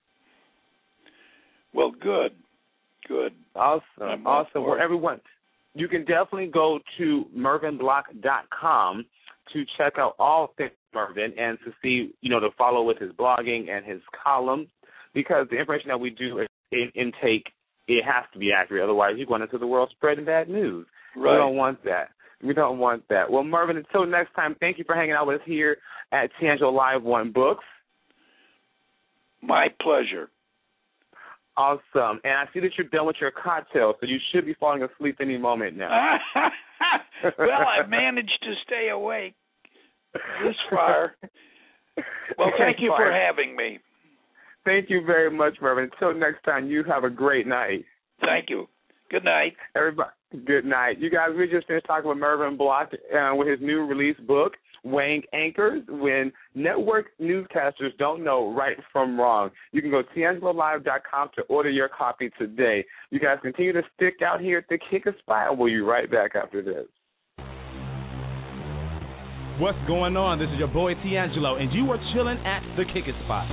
Well, good. Good. Awesome. I'm awesome. Well, everyone, you can definitely go to mervyn block dot com to check out all things Mervyn and to see, you know, to follow with his blogging and his columns, because the information that we do in intake, it has to be accurate. Otherwise, you're going into the world spreading bad news. Right. We don't want that. We don't want that. Well, Mervyn, until next time, thank you for hanging out with us here at Tiangelo Live One Books. My pleasure. Awesome. And I see that you're done with your cocktail, so you should be falling asleep any moment now. Well, I managed to stay awake this far. Well, thank you for having me. Thank you very much, Mervyn. Until next time, you have a great night. Thank you. Good night. Everybody, good night. You guys, we just finished talking with Mervyn Block uh, with his new release book, Weighing Anchors, When Network Newscasters Don't Know Right from Wrong. You can go to tiangelo live dot com to order your copy today. You guys continue to stick out here at the Kick a Spot. We'll be right back after this. What's going on? This is your boy Tiangelo, and you are chilling at the Kick a Spot.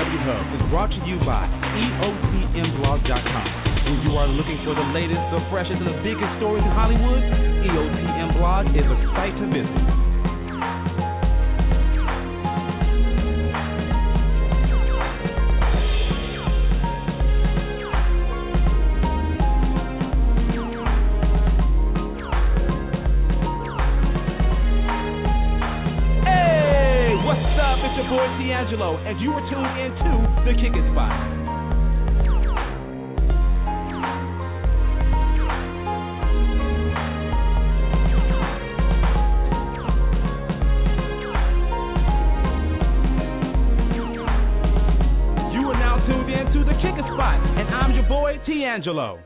W Hub is brought to you by E O T M blog dot com. When you are looking for the latest, the freshest, and the biggest stories in Hollywood, E O T M Blog is a site to visit. It's your boy D'Angelo, and you are tuned in to The Kickin' Spot. You are now tuned in to The Kickin' Spot, and I'm your boy D'Angelo.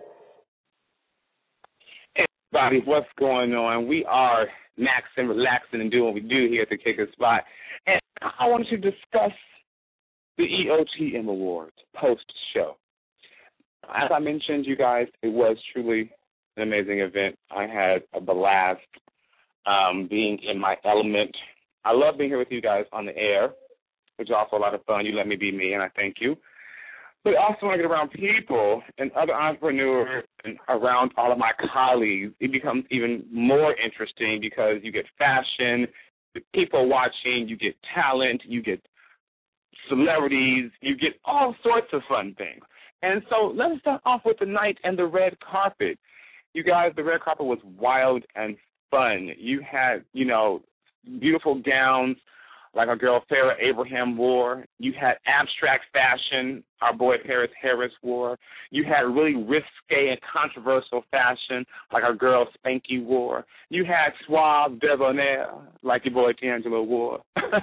Hey, everybody, what's going on? We are maxing, relaxing, and doing what we do here at The Kickin' Spot. And I want to discuss the E O T M Awards post-show. As I mentioned, you guys, it was truly an amazing event. I had a blast um, being in my element. I love being here with you guys on the air, which is also a lot of fun. You let me be me, and I thank you. But I also want to get around people and other entrepreneurs and around all of my colleagues. It becomes even more interesting because you get fashion, people watching, you get talent, you get celebrities, you get all sorts of fun things. And so let's start off with the night and the red carpet. You guys, the red carpet was wild and fun. You had, you know, beautiful gowns like our girl Farrah Abraham wore. You had abstract fashion, our boy Paris Harris wore. You had really risque and controversial fashion, like our girl Spanky wore. You had suave debonair, like your boy D'Angelo wore.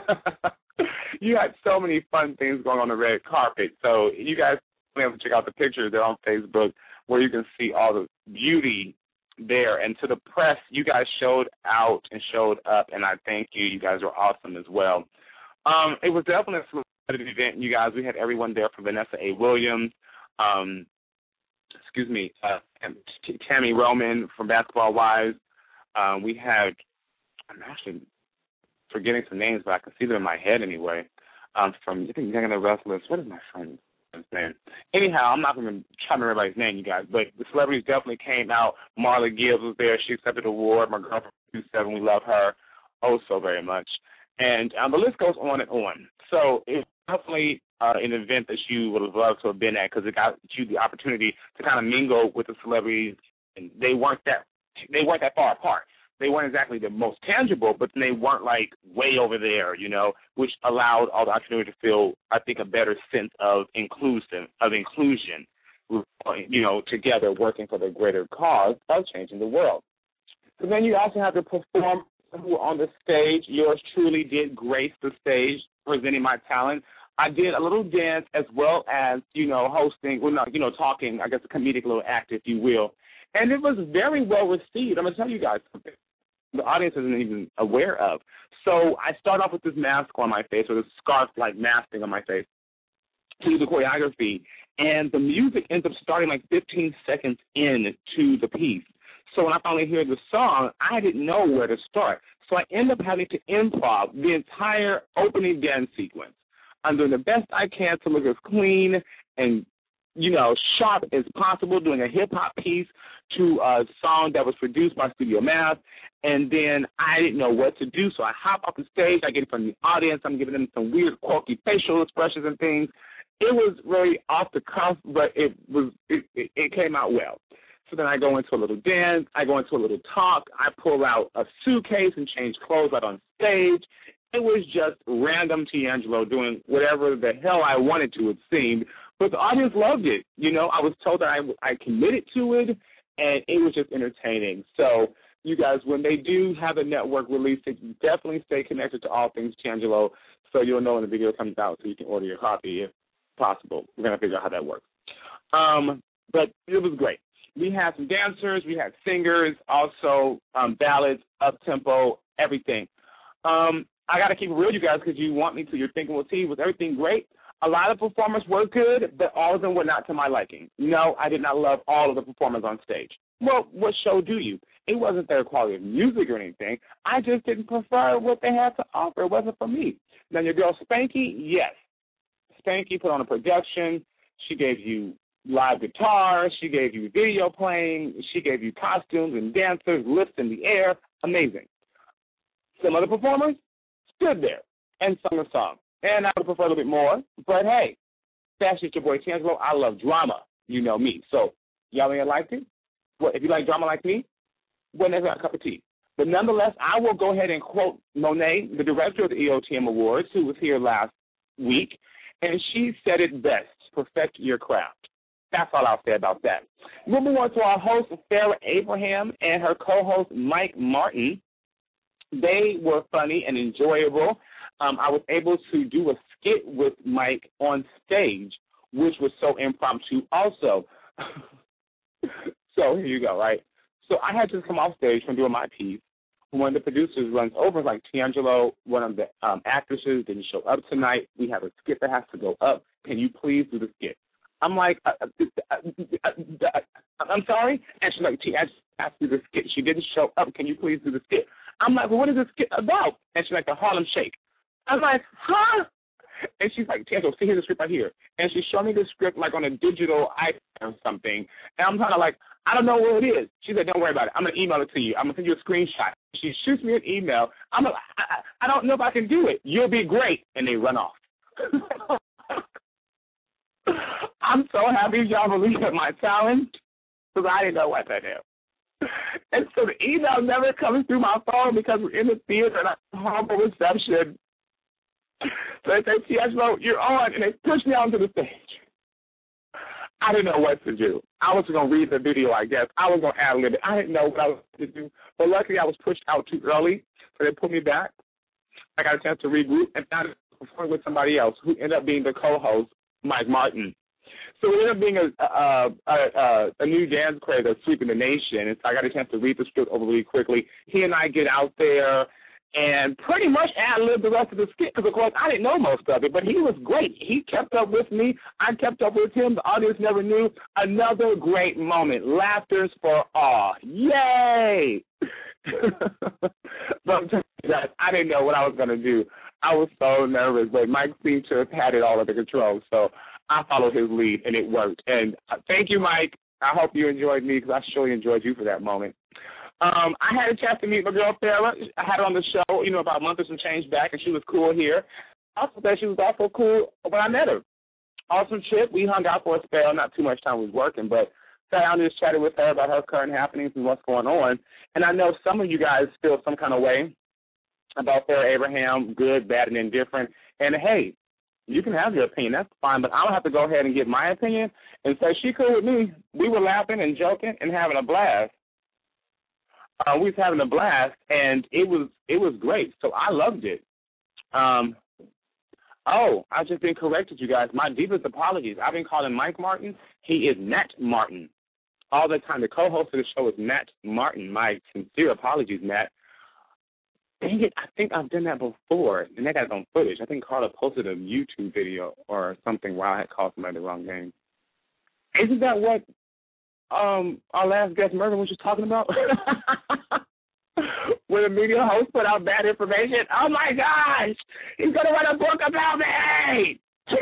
You had so many fun things going on the red carpet. So you guys have to check out the pictures. They're on Facebook where you can see all the beauty there. And to the press, you guys showed out and showed up, and I thank you. You guys were awesome as well. Um, it was definitely a celebrity event, you guys. We had everyone there from Vanessa A. Williams, um, excuse me, uh, Tammy Roman from Basketball Wives. Um, we had, I'm actually forgetting some names, but I can see them in my head anyway, um, from, I think, Young and the Restless. What is my friend's name? Anyhow, I'm not going to try to remember everybody's name, you guys, but the celebrities definitely came out. Marla Gibbs was there. She accepted the award. My girl from two seven, we love her oh so very much. And um, the list goes on and on. So it's definitely uh, an event that you would have loved to have been at because it got you the opportunity to kind of mingle with the celebrities, and they weren't that they weren't that far apart. They weren't exactly the most tangible, but they weren't like way over there, you know, which allowed all the entrepreneurs to feel, I think, a better sense of inclusion, of inclusion, you know, together working for the greater cause of changing the world. So then you also have to perform who were on the stage. Yours truly did grace the stage, presenting my talent. I did a little dance as well as, you know, hosting, well, not, you know, talking, I guess a comedic little act, if you will. And it was very well received. I'm going to tell you guys something the audience isn't even aware of. So I start off with this mask on my face, or this scarf-like masking on my face, to the choreography, and the music ends up starting like fifteen seconds into the piece. So when I finally hear the song, I didn't know where to start. So I end up having to improv the entire opening dance sequence. I'm doing the best I can to look as clean and, you know, sharp as possible, doing a hip-hop piece to a song that was produced by Studio Math, and then I didn't know what to do, so I hop off the stage, I get it from the audience, I'm giving them some weird, quirky facial expressions and things. It was really off the cuff, but it was it, it, it came out well. So then I go into a little dance, I go into a little talk, I pull out a suitcase and change clothes out on stage. It was just random D'Angelo doing whatever the hell I wanted to, it seemed. But the audience loved it. You know, I was told that I, I committed to it, and it was just entertaining. So, you guys, when they do have a network release it, definitely stay connected to All Things D'Angelo so you'll know when the video comes out so you can order your copy if possible. We're going to figure out how that works. Um, but it was great. We had some dancers. We had singers, also um, ballads, up-tempo, everything. Um, I got to keep it real, you guys, because you want me to. You're thinking, well, T, was everything great? A lot of performers were good, but all of them were not to my liking. No, I did not love all of the performers on stage. Well, what show do you? It wasn't their quality of music or anything. I just didn't prefer what they had to offer. It wasn't for me. Now, your girl Spanky, yes. Stanky put on a production. She gave you live guitar. She gave you video playing. She gave you costumes and dancers, lifts in the air. Amazing. Some other performers stood there and sung a song. And I would prefer a little bit more. But, hey, that's just your boy Tiangelo. I love drama. You know me. So, y'all ain't liked it? Well, if you like drama like me, well, never got a cup of tea. But nonetheless, I will go ahead and quote Monet, the director of the E O T M Awards, who was here last week, and she said it best, perfect your craft. That's all I'll say about that. Moving on to our host, Farrah Abraham, and her co-host, Mike Martin. They were funny and enjoyable. Um, I was able to do a skit with Mike on stage, which was so impromptu also. So here you go, right? So I had to come off stage from doing my piece. One of the producers runs over like, Tiangelo, one of the um, actresses didn't show up tonight. We have a skit that has to go up. Can you please do the skit? I'm like, uh, uh, uh, uh, I'm sorry? And she's like, T, I just asked you the skit. She didn't show up. Can you please do the skit? I'm like, well, what is this skit about? And she's like, the Harlem Shake. I'm like, huh? And she's like, Tiangelo, see, here's the script right here. And she showed me the script like on a digital iPad or something. And I'm kind of like, I don't know what it is. She said, don't worry about it. I'm going to email it to you. I'm going to send you a screenshot. She shoots me an email. I'm like, I, I don't know if I can do it. You'll be great. And they run off. I'm so happy y'all believe in my talent because I didn't know what to do. And so the email never comes through my phone because we're in the theater and I have horrible reception. So they say, Tiangelo, you're on. And they push me onto the stage. I didn't know what to do. I was going to read the video, I guess. I was going to ad-lib it. I didn't know what I was going to do. But luckily, I was pushed out too early, so they put me back. I got a chance to regroup and found it performing with somebody else who ended up being the co-host, Mike Martin. So it ended up being a, a, a, a, a new dance craze that's sweeping the nation. And so I got a chance to read the script over really quickly. He and I get out there and pretty much ad-libbed the rest of the skit because, of course, I didn't know most of it, but he was great. He kept up with me. I kept up with him. The audience never knew. Another great moment. Laughters for all. Yay! But I'm telling you guys, I didn't know what I was going to do. I was so nervous, but Mike seemed to have had it all under control, so I followed his lead, and it worked. And thank you, Mike. I hope you enjoyed me because I surely enjoyed you for that moment. Um, I had a chance to meet my girl, Farrah. I had her on the show, you know, about a month or some change back, and she was cool here. I also said she was also cool when I met her. Awesome chick. We hung out for a spell. Not too much time we was working, but sat down and just chatted with her about her current happenings and what's going on. And I know some of you guys feel some kind of way about Farrah Abraham, good, bad, and indifferent. And, hey, you can have your opinion. That's fine, but I don't have to go ahead and give my opinion and say she cool with me. We were laughing and joking and having a blast. Uh, we was having a blast, and it was it was great. So I loved it. Um, oh, I've just been corrected, you guys. My deepest apologies. I've been calling Mike Martin. He is Matt Martin. All the time. The co-host of the show is Matt Martin. My sincere apologies, Matt. Dang it, I think I've done that before, and I got it on footage. I think Carla posted a YouTube video or something while I had called somebody the wrong name. Isn't that what um, our last guest, Mervin, was just talking about? When a media host put out bad information? Oh, my gosh, he's going to write a book about me!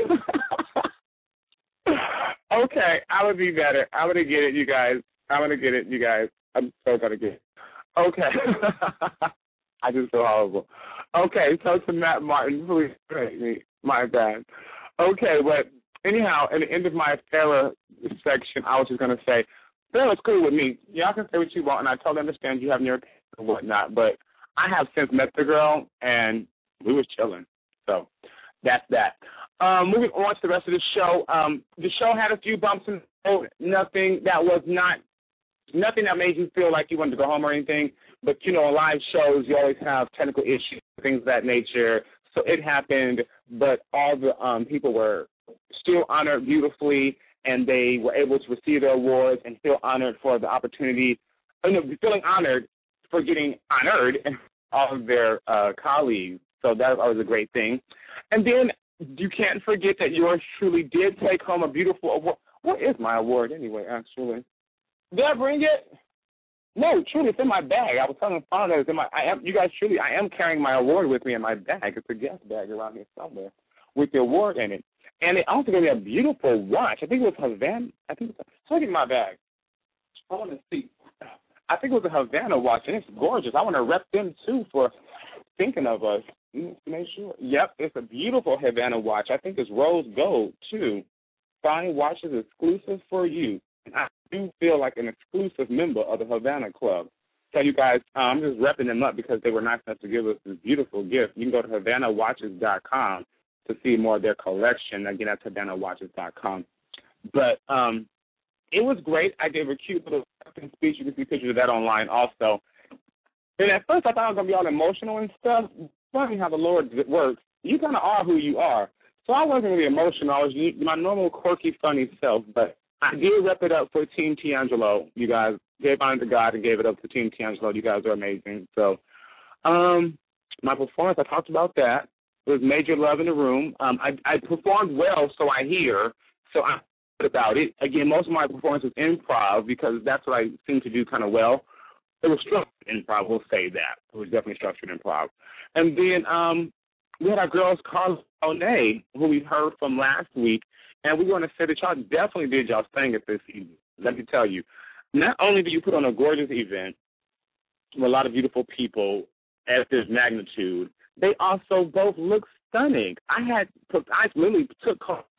Okay, I'm going to be better. I'm going to get it, you guys. I'm going to get it, you guys. I'm so going to get it. Okay. I just feel horrible. Okay, so to Matt Martin, please correct me. My bad. Okay, but anyhow, at the end of my Farrah section, I was just going to say, Farrah's cool with me. Y'all can say what you want, and I totally understand you have your opinion and whatnot, but I have since met the girl, and we was chilling. So that's that. Um, moving on to the rest of the show, um, the show had a few bumps and nothing that was not, nothing that made you feel like you wanted to go home or anything. But, you know, on live shows, you always have technical issues, things of that nature. So it happened, but all the um, people were still honored beautifully, and they were able to receive their awards and feel honored for the opportunity, you know, feeling honored for getting honored and all of their uh, colleagues. So that was always a great thing. And then you can't forget that yours truly did take home a beautiful award. What is my award anyway, actually? Did I bring it? No, truly, it's in my bag. I was telling Fauna it's in my. I am. You guys, truly, I am carrying my award with me in my bag. It's a guest bag around here somewhere with the award in it. And it also gave me a beautiful watch. I think it was Havana. I think it was, so I get my bag. I want to see. I think it was a Havana watch, and it's gorgeous. I want to rep them, too, for thinking of us. Make sure. Yep, it's a beautiful Havana watch. I think it's rose gold, too. Fine watches exclusive for you. And I do feel like an exclusive member of the Havana Club. Tell you guys, uh, I'm just repping them up because they were nice enough to give us this beautiful gift. You can go to Havana Watches dot com to see more of their collection. Again, that's Havana Watches dot com. But um, it was great. I gave a cute little speech. You can see pictures of that online also. And at first I thought I was going to be all emotional and stuff. Funny how the Lord works. You kind of are who you are. So I wasn't really emotional. I was my normal, quirky, funny self. But I did rep it up for Team Tiangelo. You guys gave honor to God and gave it up to Team Tiangelo. You guys are amazing. So um, my performance, I talked about that. It was major love in the room. Um, I, I performed well, so I hear. So I'm good about it. Again, most of my performance was improv because that's what I seem to do kind of well. It was structured improv, we'll say that. It was definitely structured improv. And then um, we had our girls, Carla Monet, who we heard from last week, and we want to say that y'all definitely did y'all thing at this evening. Let me tell you, not only do you put on a gorgeous event with a lot of beautiful people at this magnitude, they also both look stunning. I had, I literally took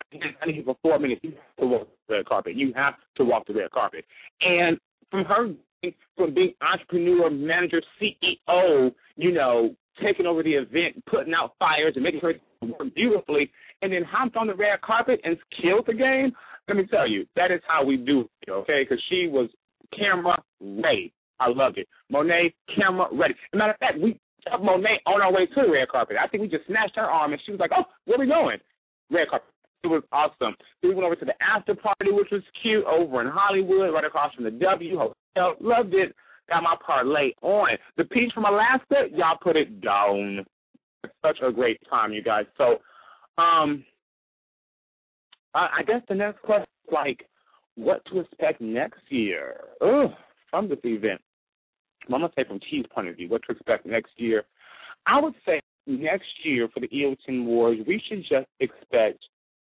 I need for four minutes. You have to walk the red carpet. You have to walk the red carpet. And from her, from being entrepreneur, manager, C E O, you know, taking over the event, putting out fires and making sure it worked beautifully, and then hopped on the red carpet and killed the game. Let me tell you, that is how we do it, okay? Because she was camera ready. I loved it. Monet, camera ready. As a matter of fact, we took Monet on our way to the red carpet. I think we just snatched her arm, and she was like, oh, where are we going? Red carpet. It was awesome. We went over to the after party, which was cute, over in Hollywood, right across from the W Hotel. Loved it. Got my parlay on. The peach from Alaska, y'all put it down. It's such a great time, you guys. So, um, I, I guess the next question is, like, what to expect next year Ugh, from this event. I'm going to say from T's point of view, what to expect next year. I would say next year for the E O T Awards, we should just expect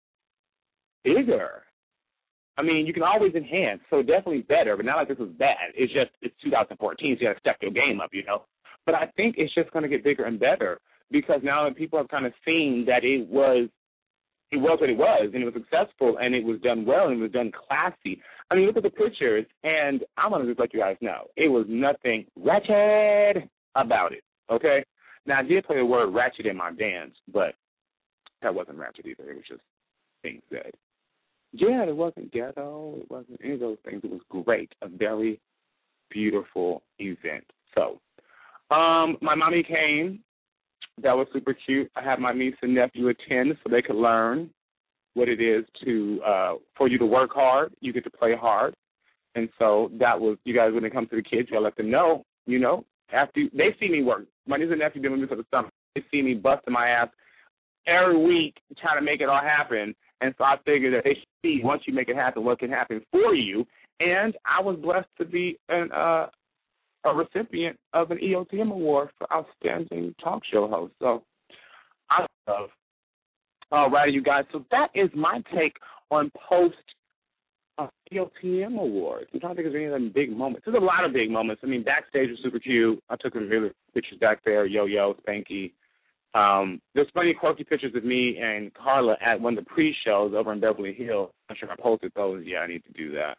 bigger. I mean, you can always enhance, so definitely better, but not like this was bad. It's just, it's two thousand fourteen, so you got to step your game up, you know. But I think it's just going to get bigger and better because now that people have kind of seen that it was, it was what it was, and it was successful, and it was done well, and it was done classy. I mean, look at the pictures, and I'm going to just let you guys know, it was nothing ratchet about it, okay? Now, I did play the word ratchet in my dance, but that wasn't ratchet either. It was just things said. Yeah, it wasn't ghetto. It wasn't any of those things. It was great. A very beautiful event. So, um, my mommy came. That was super cute. I had my niece and nephew attend so they could learn what it is to uh, for you to work hard. You get to play hard. And so that was, you guys, when it comes to the kids, you got to let them know, you know, after you, they see me work. My niece and nephew been with me for the summer. They see me busting my ass every week trying to make it all happen. And so I figured that they should see, once you make it happen, what can happen for you. And I was blessed to be an, uh, a recipient of an E O T M award for Outstanding Talk Show Host. So I love. All right, you guys. So that is my take on post uh, E O T M awards. I'm trying to think of any of them big moments. There's a lot of big moments. I mean, backstage was super cute. I took some really pictures back there, Yo-Yo, Spanky. Um, there's funny, quirky pictures of me and Carla at one of the pre-shows over in Beverly Hills. I'm sure I posted those. Yeah, I need to do that.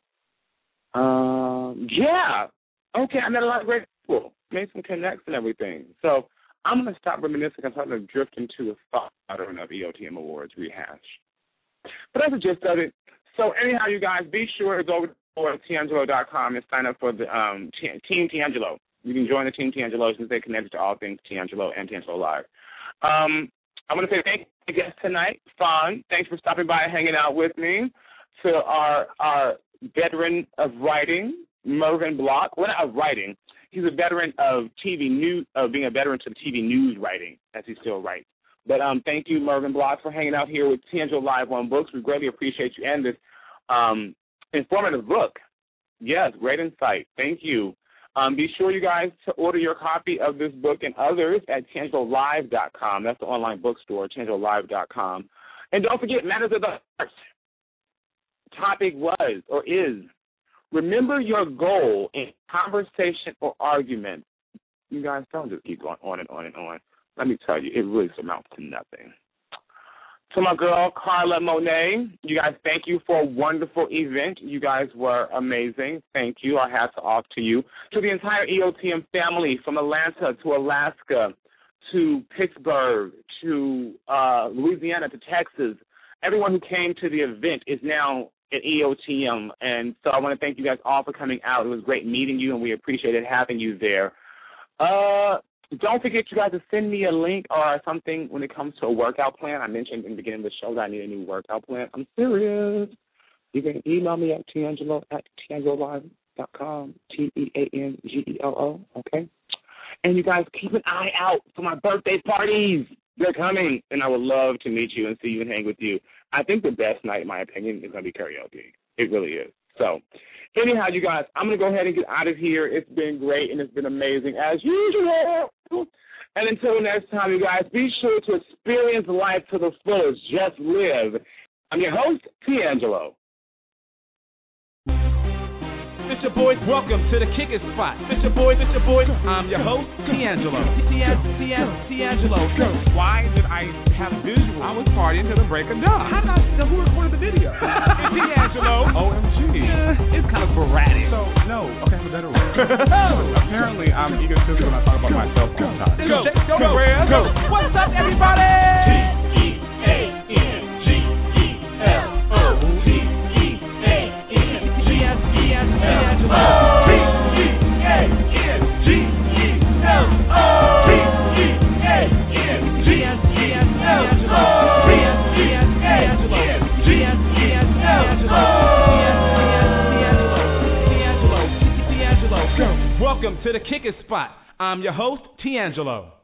Um, yeah. Okay, I met a lot of great people. Made some connects and everything. So I'm going to stop reminiscing and start to drift into a thought pattern of E O T M Awards rehash. But that's the gist of it. So anyhow, you guys, be sure to go to Tiangelo dot com and sign up for the um, Team Tiangelo. You can join the Team Tiangelo since they're connected to all things Tiangelo and Tiangelo Live. Um, I want to say thank you to guests tonight. Fawn, thanks for stopping by and hanging out with me. To our our veteran of writing, Mervyn Block. Well, not of writing. He's a veteran of T V news, of being a veteran to T V news writing, as he still writes. But um, thank you, Mervyn Block, for hanging out here with Tiangelo Live on Books. We greatly appreciate you and this um, informative book. Yes, great insight. Thank you. Um, be sure, you guys, to order your copy of this book and others at Tiangelo Live dot com. That's the online bookstore, Tiangelo Live dot com. And don't forget, Matters of the Heart topic was or is, remember your goal in conversation or argument. You guys don't just keep going on and on and on. Let me tell you, it really amounts to nothing. To my girl, Carla Monet, you guys, thank you for a wonderful event. You guys were amazing. Thank you. Our hats are off to you. To the entire E O T M family, from Atlanta to Alaska to Pittsburgh to uh, Louisiana to Texas, everyone who came to the event is now at E O T M. And so I want to thank you guys all for coming out. It was great meeting you, and we appreciated having you there. Uh, don't forget, you guys, to send me a link or something when it comes to a workout plan. I mentioned in the beginning of the show that I need a new workout plan. I'm serious. You can email me at Tiangelo at Tiangelo Live dot com, T E A N G E L O, okay? And you guys, keep an eye out for my birthday parties. They're coming, and I would love to meet you and see you and hang with you. I think the best night, in my opinion, is going to be karaoke. It really is. So, anyhow, you guys, I'm going to go ahead and get out of here. It's been great, and it's been amazing, as usual. And until next time, you guys, be sure to experience life to the fullest. Just live. I'm your host, Tiangelo. It's your boys, welcome to the Kicking Spot. It's your boys, it's your boys, I'm your host, Tiangelo. Tiangelo. Why did I have visual? I was partying till the break of dawn. How did I know who recorded the video? It's Tiangelo. O M G. Yeah, it's kind of sporadic. So, no. Okay, I have a better one. Apparently, I'm egotistical when I talk about myself all the time. Go, go, go, go. What's up, everybody? T E A N G E L O T E A N G E L O B E A N G E L O B E A N G E L O B E A N G E L O. Welcome to the Kicking Spot. I'm your host, Tiangelo.